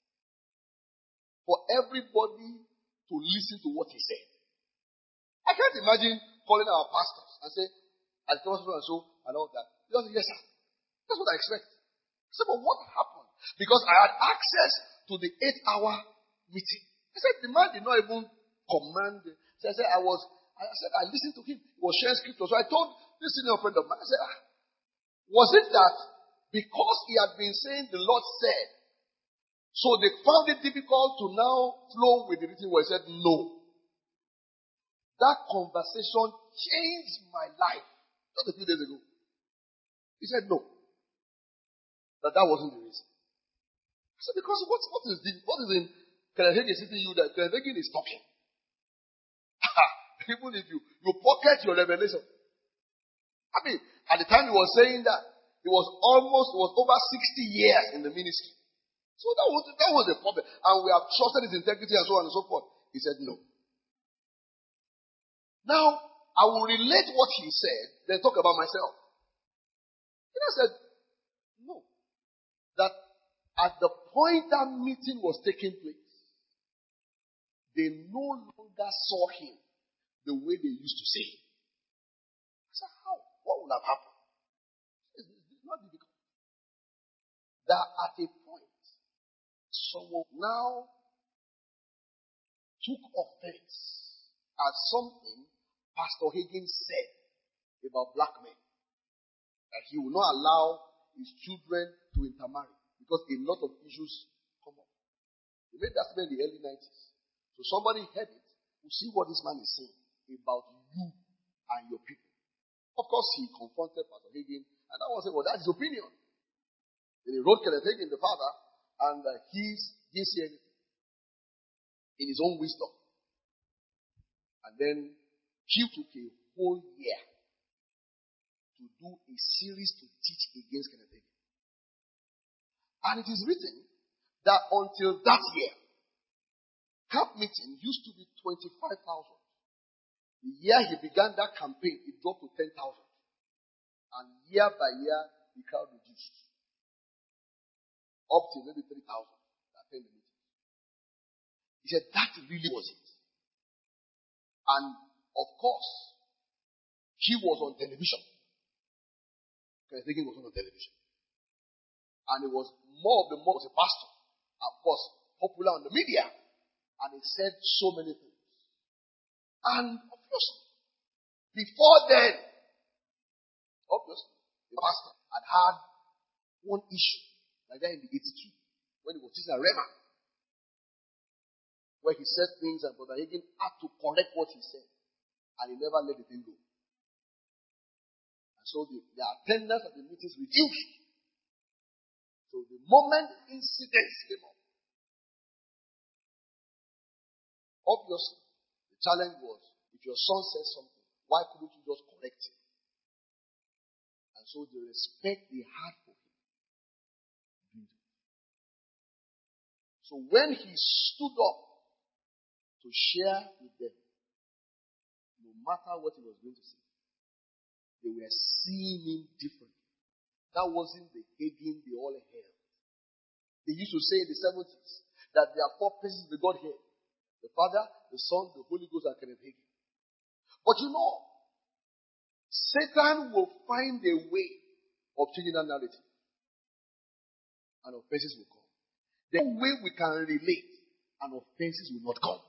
for everybody to listen to what he said? I can't imagine calling our pastors and say, I told so and so and all that. He said, yes, sir. That's what I expect. I said, but what happened? Because I had access to the eight-hour meeting. I said, the man did not even command. So I said, I was, I said, I listened to him. He was sharing scripture. So I told this senior friend of mine, I said, ah, was it that because he had been saying the Lord said, so they found it difficult to now flow with the written word? He said, no. That conversation changed my life just a few days ago. He said, no. That that wasn't the reason. I said, because what, what is the, what is in Kenneth Hagin sitting you that Kenneth Hagin is talking? Even if you, you pocket your revelation. I mean, at the time he was saying that, it was almost, it was over sixty years in the ministry. So that was, that was a problem. And we have trusted his integrity and so on and so forth. He said, no. Now, I will relate what he said, then talk about myself. And I said, no. That at the point that meeting was taking place, they no longer saw him the way they used to see him. I said, how? What would have happened? It's, it's not difficult. That at a point, someone now took offense at something Pastor Hagin said about black men. That he will not allow his children to intermarry because a lot of issues come up. He made that statement in the early nineties. So somebody heard it, will see what this man is saying about you and your people. Of course, he confronted Pastor Hagin, and I was saying, well, that's his opinion. Then he wrote Kenneth Hagin, the father, and uh, he's didn't say anything in his own wisdom. And then he took a whole year to do a series to teach against Kenneth Hagin. And it is written that until that year, camp meeting used to be twenty-five thousand. The year he began that campaign, it dropped to ten thousand. And year by year, the crowd reduced. Up to maybe three thousand that attend the meeting. He said that really was it. And of course, he was on television. Kenneth Hagin was on television. And it was more of the more was a pastor. Of course, popular on the media. And he said so many things. And obviously, before then, obviously, the pastor had had one issue, like that in the eighty-two, when he was teaching at Rema, where he said things and Brother Hagin had to correct what he said, and he never let the thing go. And so the, the attendance at the meetings reduced. So the moment incidents came up, obviously, the challenge was, if your son says something, why couldn't you just correct him? And so the respect they had for him dwindled. So when he stood up to share with them, no matter what he was going to say, they were seeing him differently. That wasn't the Hagin they all held. They used to say in the seventies that there are four persons in the Godhead: the Father, the Son, the Holy Ghost, and Kenneth Hagin. But you know, Satan will find a way of changing that narrative. And offenses will come. The way we can relate, and offenses will not come.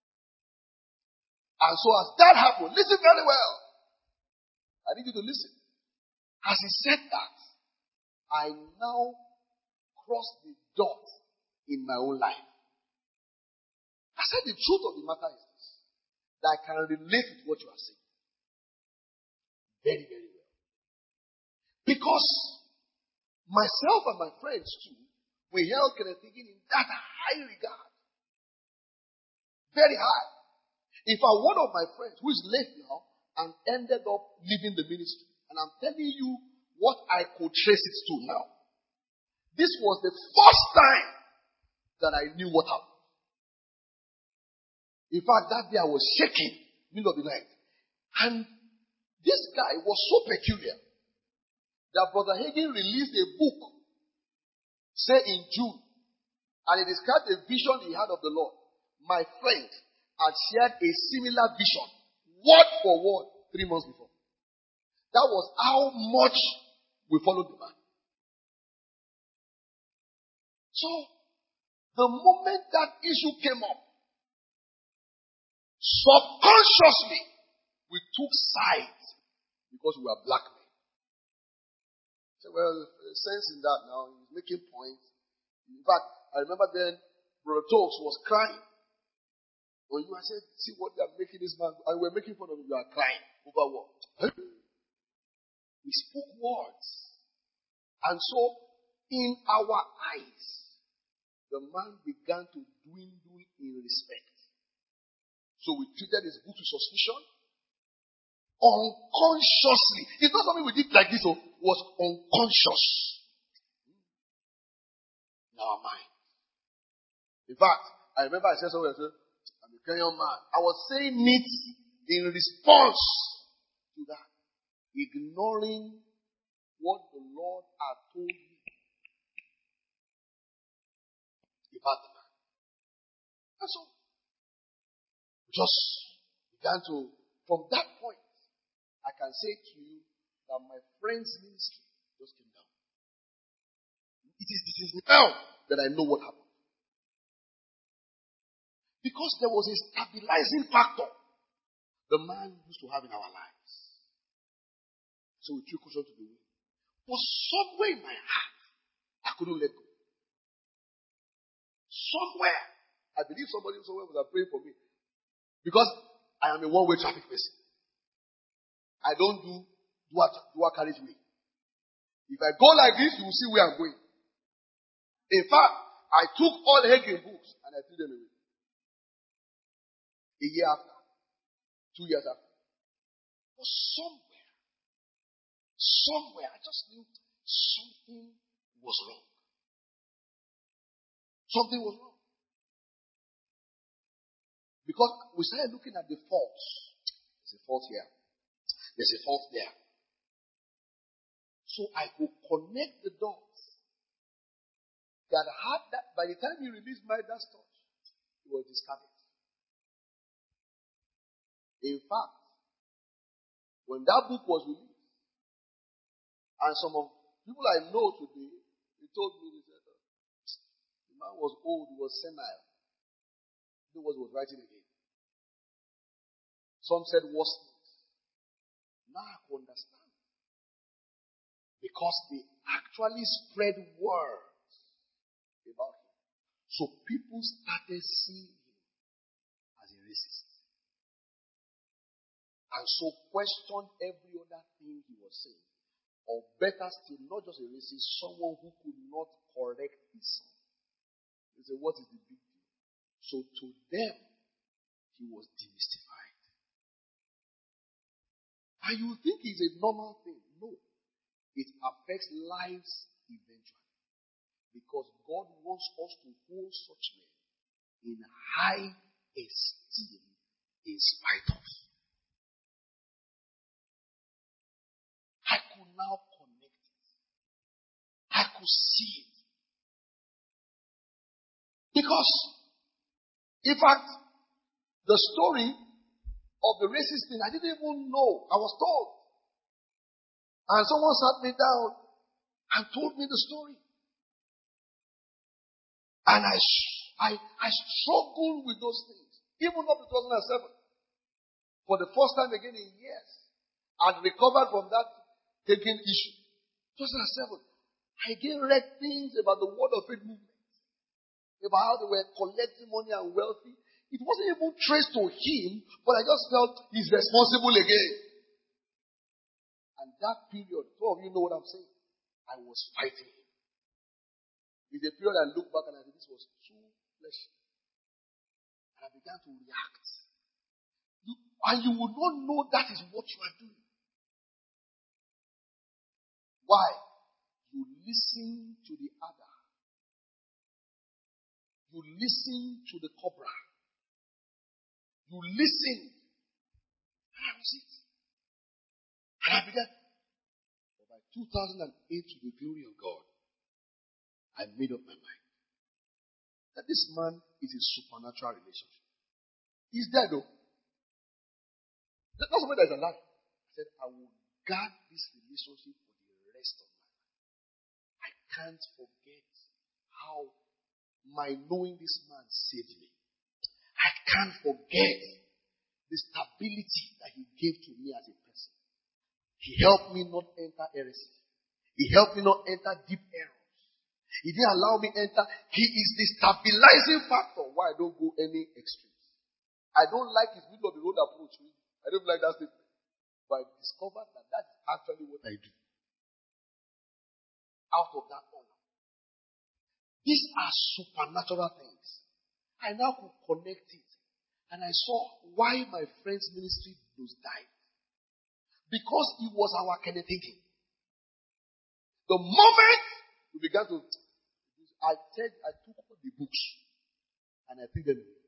And so as that happened, listen very well. I need you to listen. As he said that, I now cross the dot in my own life. I said the truth of the matter is this, that I can relate with what you are saying. Very, very well. Because myself and my friends too, we held Kenneth Hagin in that high regard. Very high. In fact, one of my friends, who is late now, and ended up leaving the ministry. And I'm telling you what I could trace it to now. This was the first time that I knew what happened. In fact, that day I was shaking, middle of the night. And This guy was so peculiar that Brother Hagin released a book, say in June, and he described a vision he had of the Lord. My friend had shared a similar vision, word for word, three months before. That was how much we followed the man. So, the moment that issue came up, subconsciously, we took sides because we were black men. So, well, there's sense in that now. He's making points. In fact, I remember then, Brother Tokes was crying. When you, I said, see what they are making this man, and we're making fun of him, you are crying over what? We spoke words. And so, in our eyes, the man began to dwindle in respect. So we treated his book with suspicion. Unconsciously. It's not something we did like this, oh, it was unconscious in our mind. In fact, I remember I said something, I said, I'm a Kenyan man. I was saying it in response to that. Ignoring what the Lord had told me about the man. And so, just began to, from that point, I can say to you that my friend's ministry just came down. It is, it is now that I know what happened. Because there was a stabilizing factor the man used to have in our lives. So we threw caution to the wind. But somewhere in my heart, I couldn't let go. Somewhere, I believe somebody somewhere was praying for me. Because I am a one-way traffic person. I don't do dual, dual carriageway. If I go like this, you will see where I'm going. In fact, I took all Hagin books and I threw them away. A year after, two years after. But somewhere, somewhere, I just knew something was wrong. Something was wrong. Because we started looking at the faults. There's a fault here. There's a fault there. So I could connect the dots that had that, by the time he released Midas touch, it was discovered. In fact, when that book was released, and some of people I know today, they told me, they said, the man was old, he was senile. He was, he was writing again. Some said worse things. Now I can understand. Because they actually spread words about him. So people started seeing him as a racist. And so questioned every other thing he was saying. Or better still, not just a racist, someone who could not correct his son. They said, what is the big deal? So to them, he was demystified. And you think it's a normal thing. No. It affects lives eventually. Because God wants us to hold such men in high esteem in spite of. I could now connect it. I could see it. Because, in fact, the story of the racist thing, I didn't even know. I was told. And someone sat me down and told me the story. And I, I, I struggled with those things. Even up to two thousand seven. For the first time again in years. I'd recovered from that taking issue. two thousand seven. I again read things about the Word of Faith movement. About how they were collecting money and wealthy. It wasn't even traced to him, but I just felt he's responsible again. And that period, two of you know what I'm saying. I was fighting him. It's a period I look back and I said, this was too fleshy. And I began to react. You, and you would not know that is what you are doing. Why? You listen to the other. You listen to the cobra. You listen. And that was it. And I began. But by two thousand eight, to the glory of God, I made up my mind that this man is a supernatural relationship. He's dead though. That's not somebody that's alive. I said, I will guard this relationship for the rest of my life. I can't forget how my knowing this man saved me. I can't forget the stability that he gave to me as a person. He helped me not enter heresy. He helped me not enter deep errors. He didn't allow me enter. He is the stabilizing factor why I don't go any extremes. I don't like his middle of the road approach. I don't like that statement. But I discovered that that is actually what I do. Out of that honor. These are supernatural things. I now could connect it. And I saw why my friend's ministry was died. Because it was our kind of thinking. The moment we began to, I said, I took all the books and I threw them away.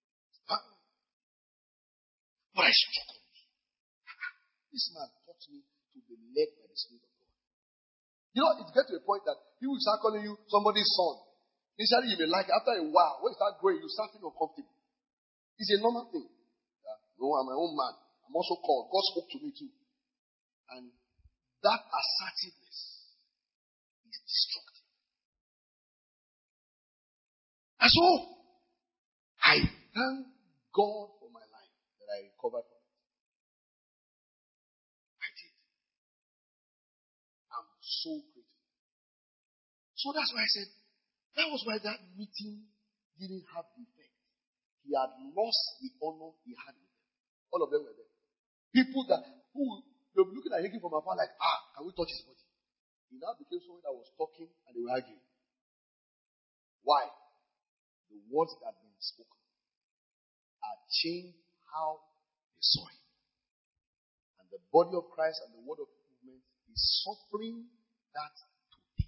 But I struggled. This man taught me to be led by the Spirit of God. You know, it gets to a point that he will start calling you somebody's son. Initially, you may like it. After a while, when you start growing, you start feeling uncomfortable. It's a normal thing. Yeah. No, I'm my own man. I'm also called. God spoke to me too. And that assertiveness is destructive. And so, I thank God for my life that I recovered from it. I did. I'm so grateful. So that's why I said, that was why that meeting didn't have the effect. He had lost the honor he had with them. All of them were there. People that, who, they were looking at him from afar like, ah, can we touch his body? He now became someone that was talking and they were arguing. Why? The words that had been spoken had changed how they saw him. And the body of Christ and the word of movement is suffering that today.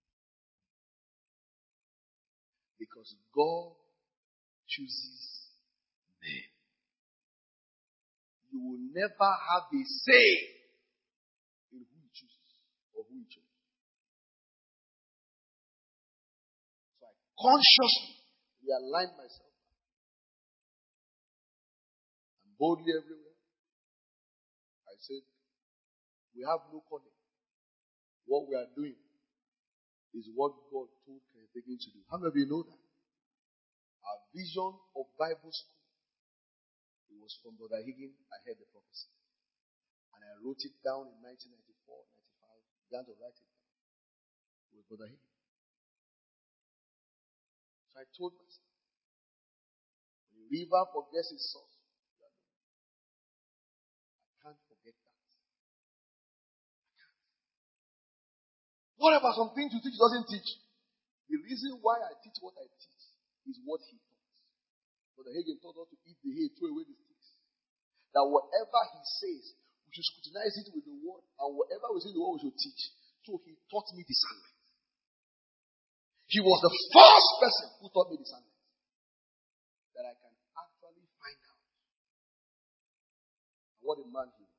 Because God chooses men. You will never have a say in who he chooses or who he chose. So I consciously realigned myself and boldly everywhere. I said, we have no calling. What we are doing is what God told Kenneth Hagin to do. How many of you know that? Our vision of Bible school, it was from Brother Hagin. I heard the prophecy. And I wrote it down in nineteen ninety-four, ninety-five, began to write it down with Brother Hagin. So I told myself, when the river forgets its source, I can't forget that. I can't. What about some things you teach doesn't teach? The reason why I teach what I teach is what he taught. Brother Hagin taught us to eat the hay, throw away the sticks. That whatever he says, we should scrutinize it with the word, and whatever we say in the word, we should teach. So he taught me discernment. He was the first person who taught me discernment. That I can actually find out what a man he was.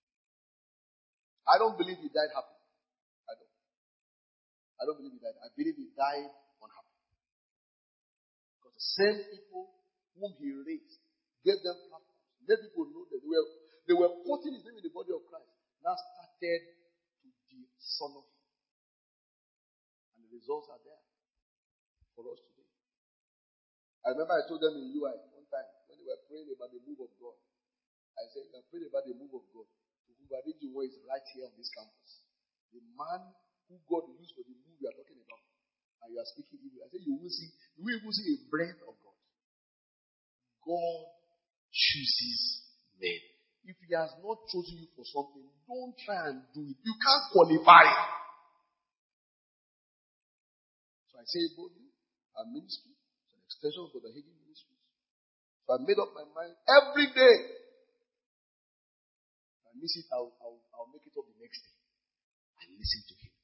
I don't believe he died happy. I don't. I don't believe he died. I believe he died unhappy. Because the same people whom he raised gave them platforms, made people know that they were they were quoting his name in the body of Christ. Now started to dishonor him. And the results are there for us today. I remember I told them in U I one time when they were praying about the move of God. I said, you are praying about the move of God. Who is right here on this campus. The man who God used for the move we are talking about. And you are speaking evil. I said, you will see, you will even see a breath of God. God chooses men. If he has not chosen you for something, don't try and do it. You can't qualify. So I say boldly, our ministry is an extension of the Hagin Ministries. So I made up my mind every day. If I miss it, I'll, I'll, I'll make it up the next day. I listen to him.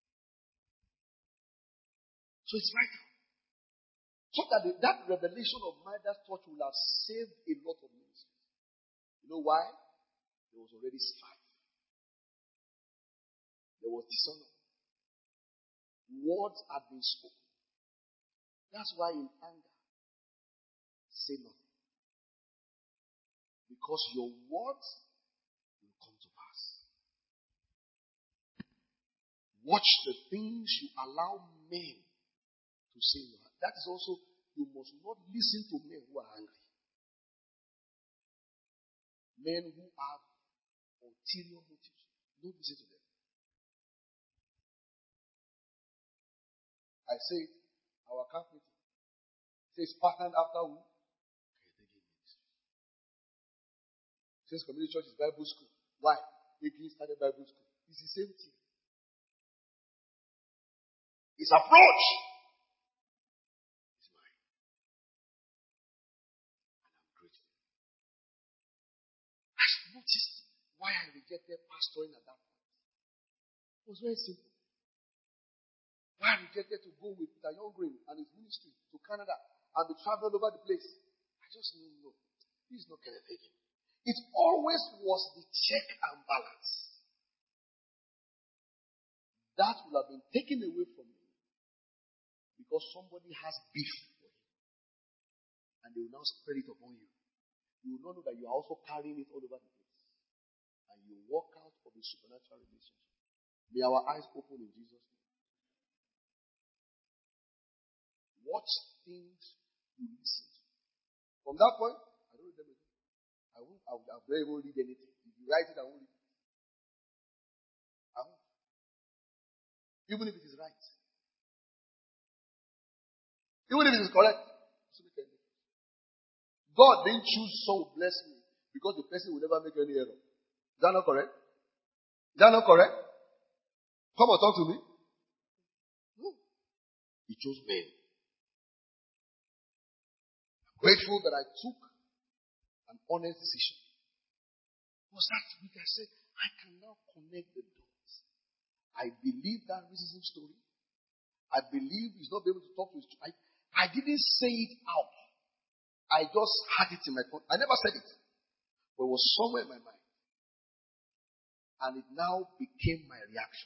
So it's right now. So that the, that revelation of Midas Touch will have saved a lot of ministries. You know why? There was already strife. There was dishonor. Words had been spoken. That's why in anger, say nothing. Because your words will come to pass. Watch the things you allow men to say. That is also, you must not listen to men who are angry. Men who have ulterior motives. Don't listen to them. I say, our camp meeting says patterned after who? Says Community Church is Bible school. Why? Again started Bible school. It's the same thing. It's approach. It's mine. And I'm grateful. I noticed why I rejected pastoring at that point. It was very simple. Why I rejected to go with Peter Youngren and his ministry to Canada and be traveling over the place. I just knew, no, this is not Kenneth Hagin. It always was the check and balance. That will have been taken away from me because somebody has beef for him. And they will now spread it upon you. You will not know that you are also carrying it all over the place. And you walk out of a supernatural relationship. May our eyes open in Jesus' name. Watch things you listen to. From that point, I don't read them again. I won't, I will, I will never read anything. If you write it, I won't read it. I won't. Even if it is right. Even if it is correct. God didn't choose so bless me because the person will never make any error. Is that not correct? Is that not correct? Come and talk to me. No. He chose men. Grateful that I took an honest decision. Was that week I said, I can now connect the dots. I believe that racism story. I believe he's not able to talk to his child. I, I didn't say it out. I just had it in my phone. I never said it. But it was somewhere in my mind. And it now became my reaction.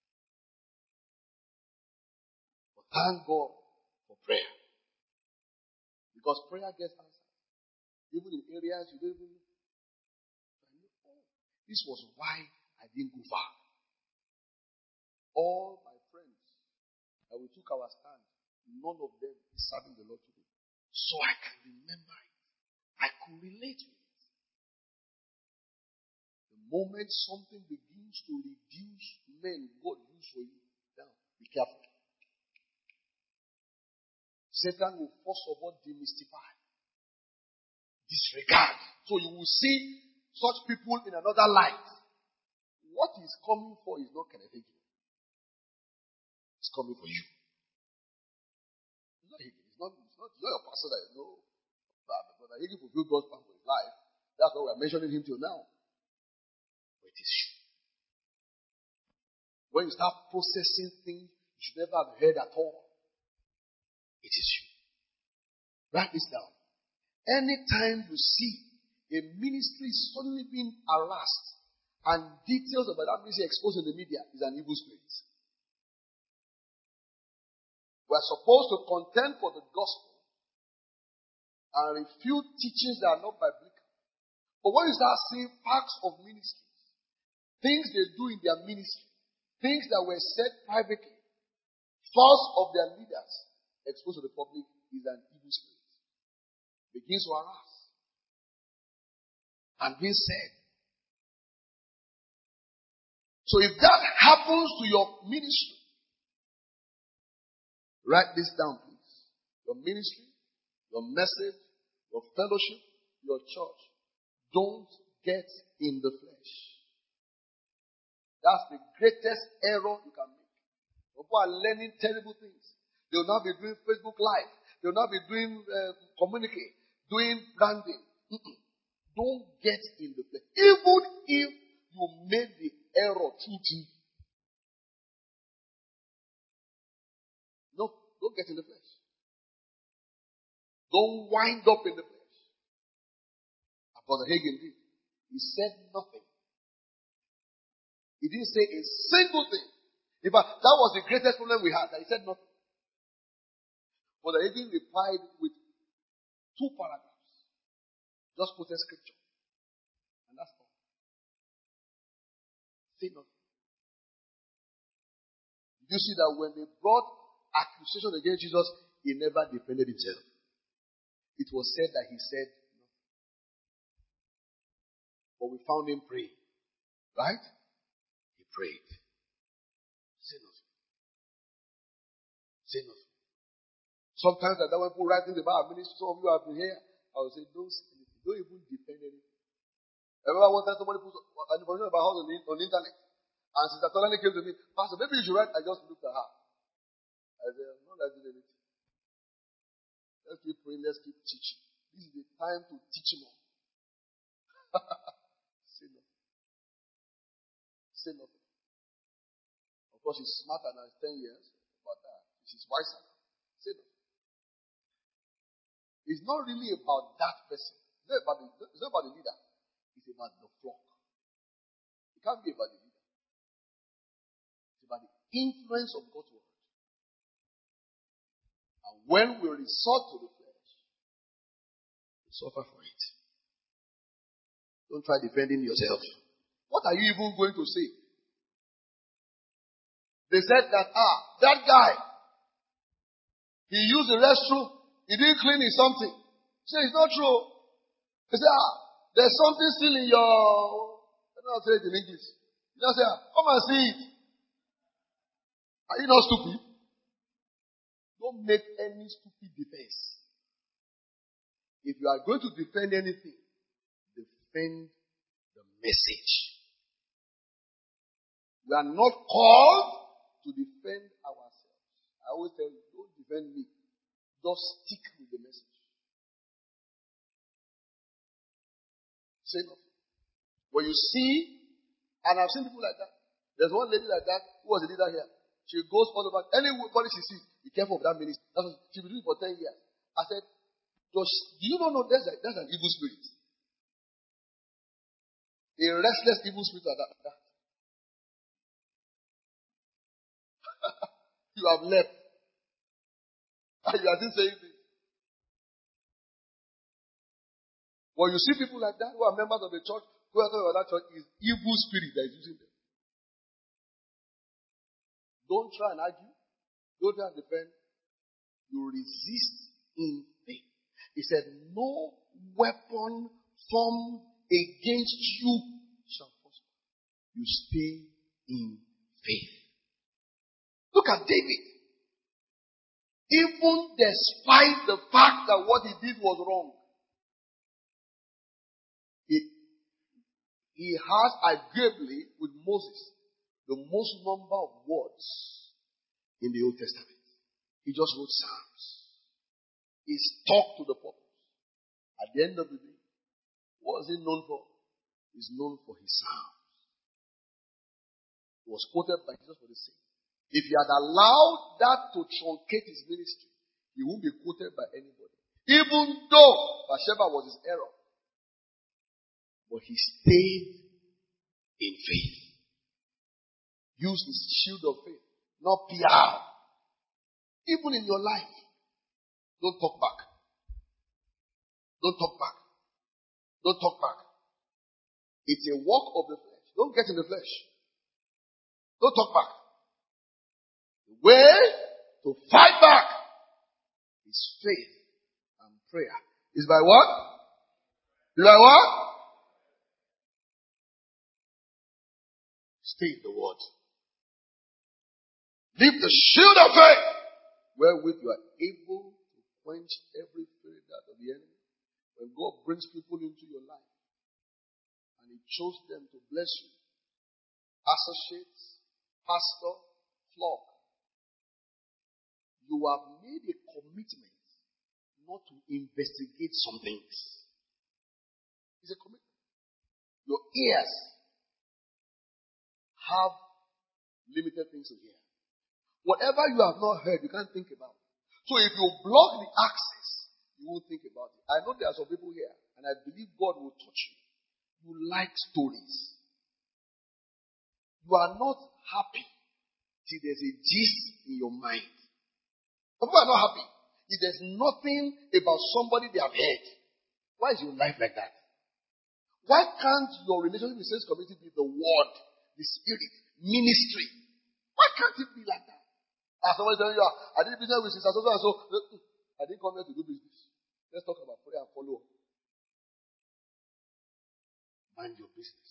But thank God for prayer. Because prayer gets answered. Even in areas you don't even know. Oh, this was why I didn't go far. All my friends that we took our stand, none of them is serving the Lord today. So I can remember it. I could relate with it. The moment something begins to reduce men God use for you, now be careful. Satan will first of all demystify, disregard. So you will see such people in another light. What he's coming for is not Kenneth Hagin. It's coming for you. It's not Hagin. It's not, it's not, it's not your pastor that you know. But Hagin fulfilled God's plan for his life. That's why we're mentioning him till now. But it is you. When you start processing things you should never have heard at all, it is you. Write this down. Anytime you see a ministry suddenly being harassed and details about that ministry exposed in the media, is an evil spirit. We are supposed to contend for the gospel and refute teachings that are not biblical. But when you start seeing facts of ministries, things they do in their ministry, things that were said privately, faults of their leaders exposed to the public, is an evil spirit. Begins to harass. And being said. So if that happens to your ministry, write this down, please. Your ministry, your message, your fellowship, your church. Don't get in the flesh. That's the greatest error you can make. People are learning terrible things. They will not be doing Facebook Live. They will not be doing uh, communicate, doing branding. Mm-mm. Don't get in the flesh. Even if you made the error through T V. No, don't get in the flesh. Don't wind up in the flesh. Brother Hagin did. He said nothing. He didn't say a single thing. In fact, that was the greatest problem we had. That he said nothing. But the agent replied with two paragraphs. Just quoted scripture. And that's all. Say nothing. Did you see that when they brought accusation against Jesus, he never defended himself? It was said that he said nothing. But we found him praying. Right? He prayed. Say nothing. Say nothing. Sometimes that when people write things about our ministry, some of you have been here, I will say, don't say anything. Don't even defend anything. I remember one time somebody put an information about how on the, on the internet. And Sister Tolani came to me, Pastor, maybe you should write. I just looked at her. I said, I'm not writing anything. Let's keep praying, let's keep teaching. This is the time to teach more. Say nothing. Say nothing. Of course, she's smarter now, it's ten years, but uh, she's wiser now. Say nothing. It's not really about that person. It's not about the, it's not about the leader. It's about the flock. It can't be about the leader. It's about the influence of God's word. And when we resort to the flesh, we suffer for it. Don't try defending yourself. What are you even going to say? They said that, ah, that guy, he used the restroom. He didn't clean his something. He said, it's not true. He said, ah, there's something still in your, I don't know how to say it in English. He just said, ah, come and see it. Are you not stupid? Don't make any stupid defense. If you are going to defend anything, defend the message. We are not called to defend ourselves. I always tell you, don't defend me. Just stick with the message. Say nothing. When you see, and I've seen people like that. There's one lady like that who was a leader here. She goes all over. Anybody she sees, be careful of that ministry. That's what she's been doing for ten years. I said, do you not know there's, a, there's an evil spirit? A restless evil spirit like that. that. You have left. And you are still saying this. When you see people like that who are members of the church, who are talking about that church, is evil spirit that is using them. Don't try and argue. Don't try and defend. You resist in faith. He said, no weapon formed against you shall prosper. You stay in faith. Look at David. Even despite the fact that what he did was wrong, he, he has arguably with Moses the most number of words in the Old Testament. He just wrote Psalms. He's talked to the purpose. At the end of the day, what is he known for? He's known for his Psalms. He was quoted by Jesus for the same. If he had allowed that to truncate his ministry, he won't be quoted by anybody. Even though Bathsheba was his error. But he stayed in faith. Use his shield of faith, not P R. Even in your life, don't talk back. Don't talk back. Don't talk back. It's a work of the flesh. Don't get in the flesh. Don't talk back. The way to fight back is faith and prayer. Is by what? Is by what? Stay in the word. Leave the shield of faith, wherewith you are able to quench every spirit that of the enemy. When God brings people into your life and He chose them to bless you, associates, pastor, flock, you have made a commitment not to investigate some things. It's a commitment. Your ears have limited things to hear. Whatever you have not heard, you can't think about it. So if you block the access, you won't think about it. I know there are some people here, and I believe God will touch you. You like stories. You are not happy till there's a gist in your mind. Some people are not happy. If there's nothing about somebody they have heard, why is your life like that? Why can't your relationship with Saints Community be the word, the spirit, ministry? Why can't it be like that? As somebody telling you, I did business with Sister so and so. I didn't come here to do business. Let's talk about prayer and follow up. Mind your business.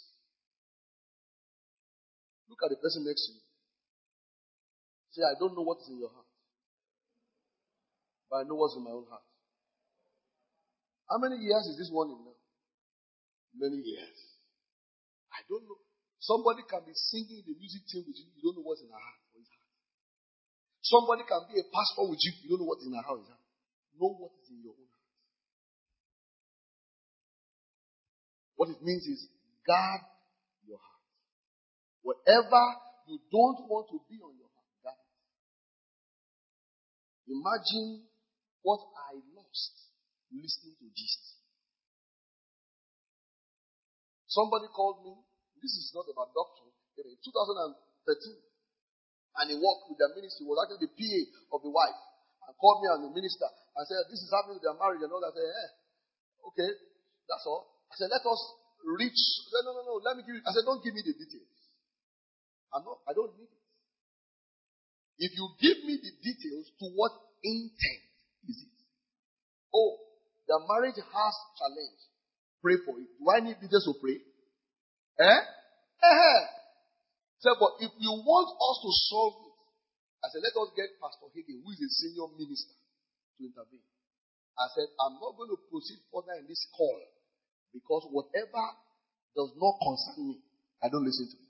Look at the person next to you. Say, I don't know what is in your heart, but I know what's in my own heart. How many years is this one in now? Many years. I don't know. Somebody can be singing the music team with you. You don't know what's in her heart or his heart. Somebody can be a pastor with you. You don't know what's in her heart or his heart. Know what is in your own heart. What it means is guard your heart. Whatever you don't want to be on your heart, guard it. Imagine what I lost listening to Jesus. Somebody called me. This is not about doctrine. In twenty thirteen, and he worked with their ministry. He was actually the P A of the wife, and called me as the minister and said, "This is happening with their marriage and all that." I said, "Eh, okay, that's all." I said, "Let us reach." I said, "No, no, no. Let me give you." I said, "Don't give me the details. I'm not. I don't need it. If you give me the details, to what intent is it? Oh, the marriage has challenge. Pray for it. Do I need details to pray? Eh? Eh? Said, but if you want us to solve it, I said, let us get Pastor Hagin, who is a senior minister, to intervene. I said, I'm not going to proceed further in this call because whatever does not concern me, I don't listen to it.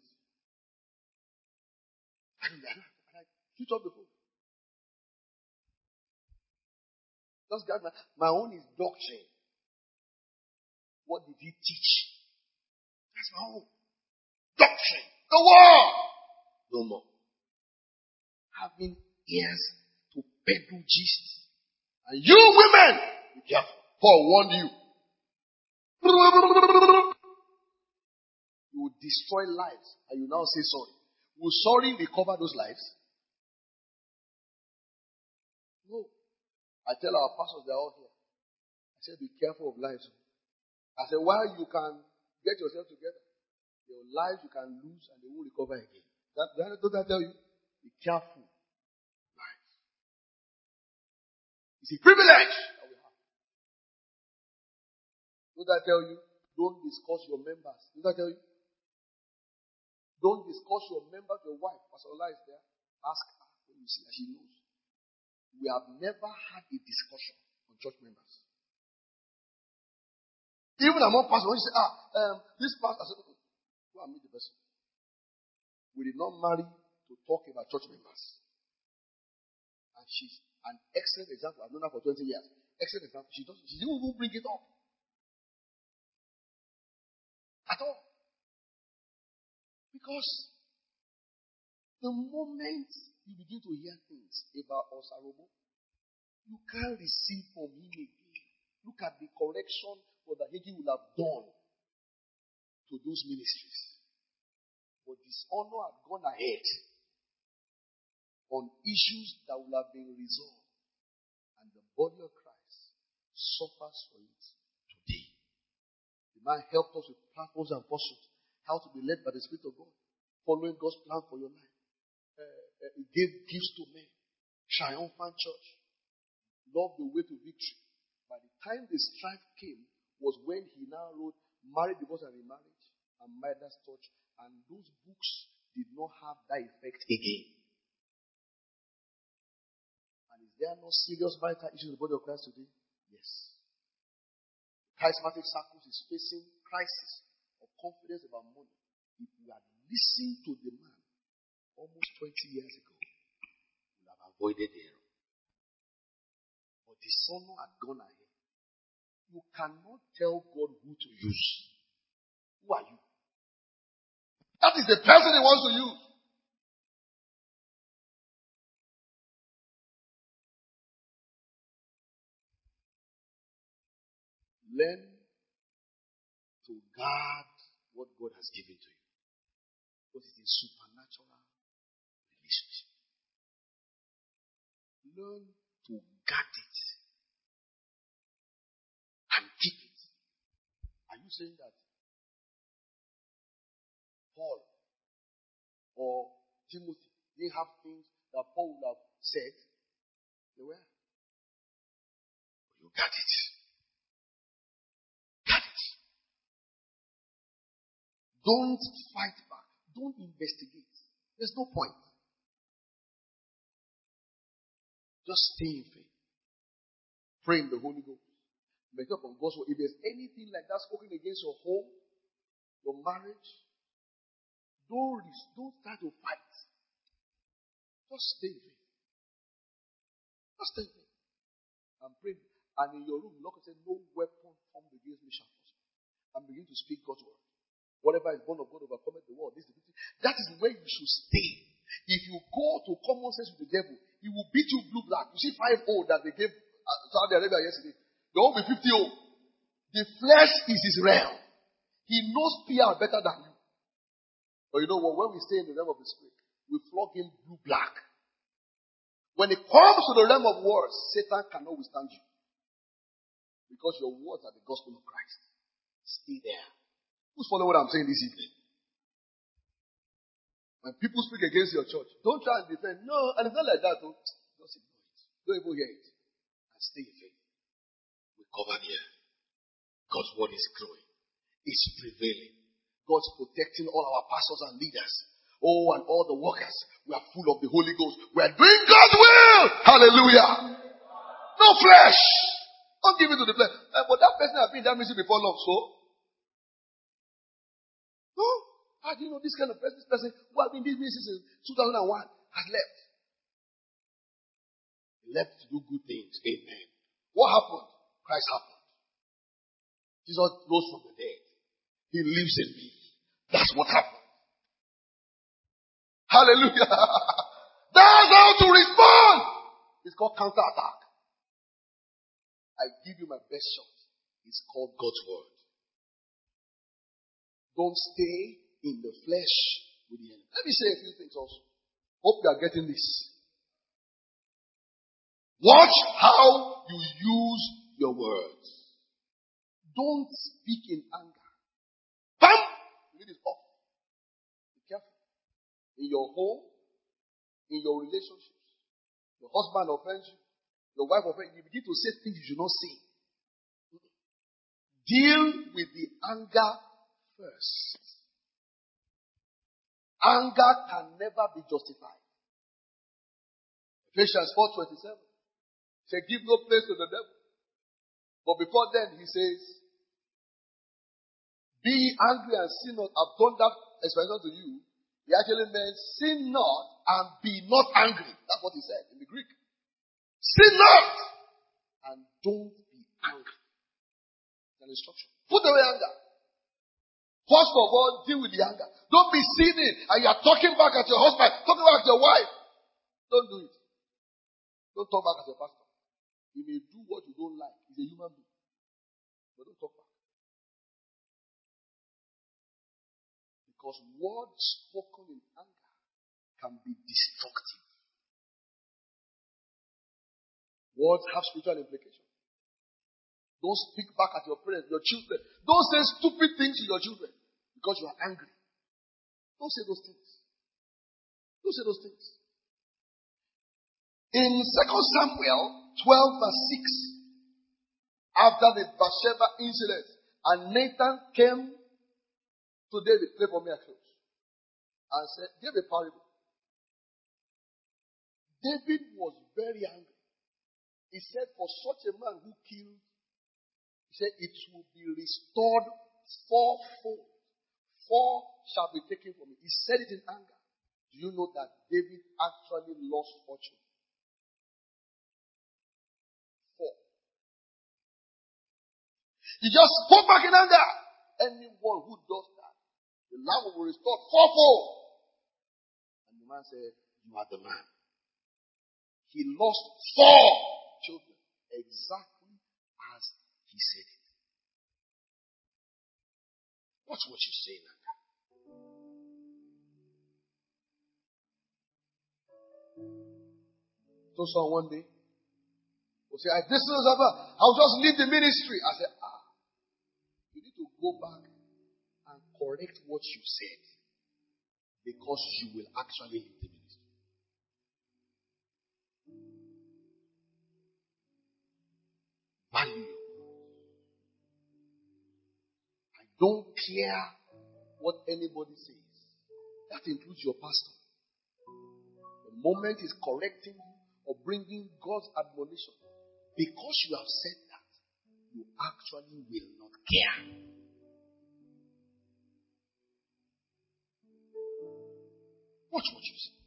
I don't listen. And I switch off the phone. Just got my, my own is doctrine. What did he teach? That's my own. Doctrine. The word. No more. Having ears to peddle Jesus. And you women, be careful. Paul warned you. You will destroy lives and you now say sorry. Will sorry recover those lives? No. I tell our pastors, they're all here. I said, be careful of lives. I said, while you can get yourself together, your lives you can lose and they won't recover again. That, that, don't I tell you? Be careful. Lives. It's a privilege that we have. Don't I tell you? Don't discuss your members. Don't I tell you? Don't discuss your members, your wife. Pastor Ola is there. Ask her when you see her. She knows. We have never had a discussion on church members. Even among pastors, when you say, ah, um, this pastor, I said, go and meet the person. We did not marry to talk about church members. And she's an excellent example. I've known her for twenty years. Excellent example. She doesn't, she didn't even bring it up. At all. Because the moment you begin to hear things about Osarobo, you can't receive from him again. Look at the correction that he would have done to those ministries. But dishonor had gone ahead on issues that would have been resolved. And the body of Christ suffers for it today. The man helped us with platforms and pursuits, how to be led by the Spirit of God, following God's plan for your life. Uh, uh, he gave gifts to men, triumphant church, love the way to victory. By the time the strife came, was when he now wrote Marriage, Divorce, and Remarriage and Midas Touch, and those books did not have that effect again. And is there no serious vital issue in the body of Christ today? Yes. Charismatic circles is facing crisis of confidence about money. If we had listened to the man almost twenty years ago, we would have avoided the error. But dishonor had gone ahead. You cannot tell God who to use. Who are you? That is the person he wants to use. Learn to guard what God has given to you. Because it's a supernatural relationship. Learn to guard it and keep it. Are you saying that Paul or Timothy didn't have things that Paul would have said? They were. You got it. Got it. Don't fight back. Don't investigate. There's no point. Just stay in faith. Pray in the Holy Ghost. Meditate upon God's word. If there's anything like that spoken against your home, your marriage, don't, don't try to fight. Just stay in faith. Just stay in faith. And pray. And in your room, Lord said, no weapon formed against me shall prosper. And begin to speak God's word. Whatever is born of God overcometh the world. This is the victory. That is where you should stay. If you go to common sense with the devil, he will beat you blue black. You see five oh that they gave uh, Saudi Arabia yesterday. They will be fifty oh. The flesh is his realm. He knows P R better than you. But you know what? When we stay in the realm of the spirit, we flog him blue black. When it comes to the realm of words, Satan cannot withstand you. Because your words are the gospel of Christ. Stay there. Who's following what I'm saying this evening? When people speak against your church, don't try and defend. No, and it's not like that. Don't, just ignore it. Don't even hear it. And stay in faith. We cover here. God's word is growing. It's prevailing. God's protecting all our pastors and leaders. Oh, and all the workers. We are full of the Holy Ghost. We are doing God's will. Hallelujah. No flesh. Don't give it to the flesh. Uh, but that person has been in that mission before long, so. No. How do you know this kind of person, this person who has been in this mission since two thousand one has left? He left to do good things. Amen. What happened? Christ happened. Jesus rose from the dead. He lives in me. That's what happened. Hallelujah. That's how to respond. It's called counterattack. I give you my best shot. It's called God's word. Don't stay in the flesh with the enemy. Let me say a few things also. Hope you are getting this. Watch how you use your words. Don't speak in anger. Bam! It is off. Be careful. In your home, in your relationships, your husband offends you, your wife offends you, you begin to say things you should not say. Deal with the anger first. Anger can never be justified. Ephesians four twenty-seven. Say, give no place to the devil. But before then, he says, be angry and sin not. I've done that expression to you. He actually meant, sin not and be not angry. That's what he said in the Greek. Sin not and don't be angry. It's an instruction. Put away anger. First of all, deal with the anger. Don't be sinning and you are talking back at your husband, talking back at your wife. Don't do it. Don't talk back at your pastor. He may do what you don't like. He's a human being. But don't talk back. Because words spoken in anger can be destructive. Words have spiritual implications. Don't speak back at your parents, your children. Don't say stupid things to your children because you are angry. Don't say those things. Don't say those things. In Second Samuel twelve verse six, after the Bathsheba incident, and Nathan came to David, play for me a close, and said, give a parable. David was very angry. He said, for such a man who killed, he said, it will be restored fourfold. Four shall be taken from me. He said it in anger. Do you know that David actually lost fortune? Four. He just spoke back in anger. Anyone who does that, the land will be restored fourfold. And the man said, you are the man. He lost four children exactly as he said it. Watch what you say now. So someone one day will say, this is ever, I'll just leave the ministry. I said, ah, you need to go back and correct what you said, because you will actually leave the ministry. Value. I don't care what anybody says. That includes your pastor. The moment he's correcting you or bringing God's admonition, because you have said that, you actually will not care. Watch what you say.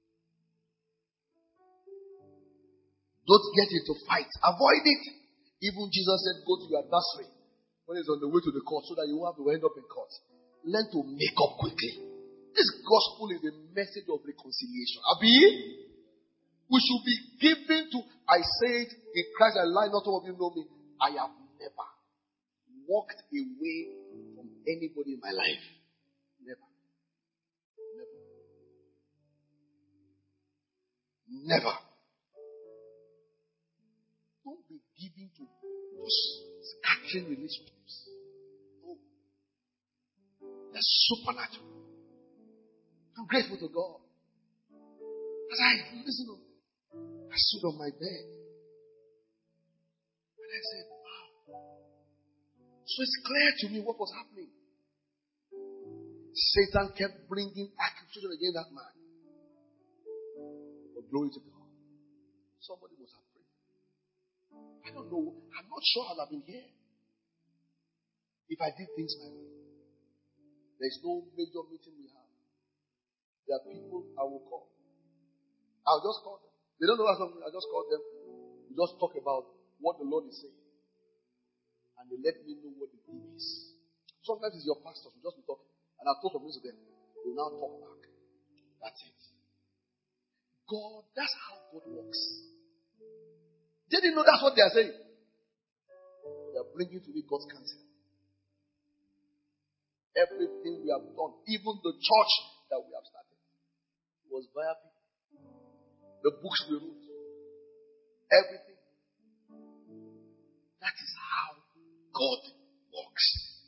Don't get into fights. Avoid it. Even Jesus said, go to your adversary when he's on the way to the court, so that you won't have to end up in court. Learn to make up quickly. This gospel is a message of reconciliation. Abi, we should be given to, I say it in Christ I lie, not all of you know me. I have never walked away from anybody in my life. Never. Never. Never. Don't be given to just scattering relationships. No. That's supernatural. I'm grateful to God. As I listen, I stood on my bed and I said, wow. So it's clear to me what was happening. Satan kept bringing accusation against that man. But glory to God. Somebody must have prayed. I don't know. I'm not sure I'd have been here if I did things my way. There's no major meeting we have. There are people I will call. I'll just call them. They don't know what's something. I just call them. We just talk about what the Lord is saying. And they let me know what the thing is. Sometimes it's your pastors. We just be talking. And I've told some things to them. They will now talk back. That's it. God, that's how God works. They didn't know that's what they are saying. They are bringing to me God's counsel. Everything we have done, even the church that we have started, was via people. The books we wrote. Everything. That is how God works.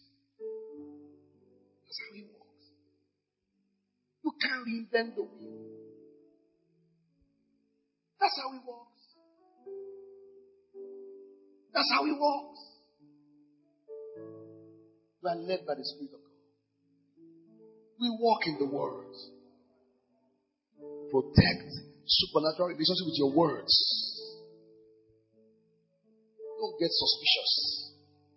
That's how He works. You can't reinvent the wheel. That's how He works. That's how He works. We are led by the Spirit of God. We walk in the words. Protect supernatural relationship with your words. Don't get suspicious.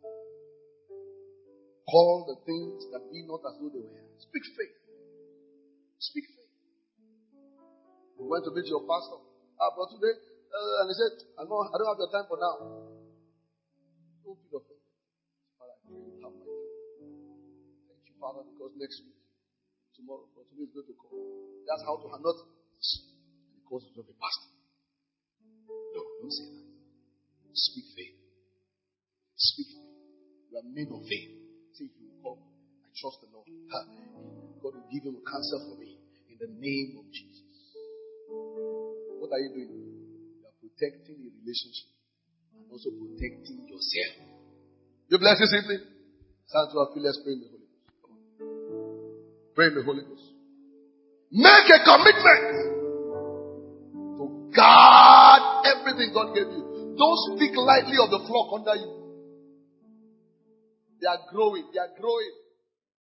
Call the things that be not as though they were. Speak faith. Speak faith. We went to meet your pastor. Ah, but today, uh, and he said, I know I don't have the time for now. Don't feel offended. Father, I pray you have my time. Thank you, Father, because next week, tomorrow, but today is going to come. That's how to handle it. Because of the pastor. No, don't say that. Speak faith. Speak faith. You are men of faith. Say, if you will come, I trust the Lord. God will give him a counsel for me in the name of Jesus. What are you doing? You are protecting a relationship and also protecting yourself. You bless you simply. Stand to our feet. Let's pray in the Holy Ghost. Come on. Pray in the Holy Ghost. Make a commitment to guard everything God gave you. Don't speak lightly of the flock under you. They are growing. They are growing.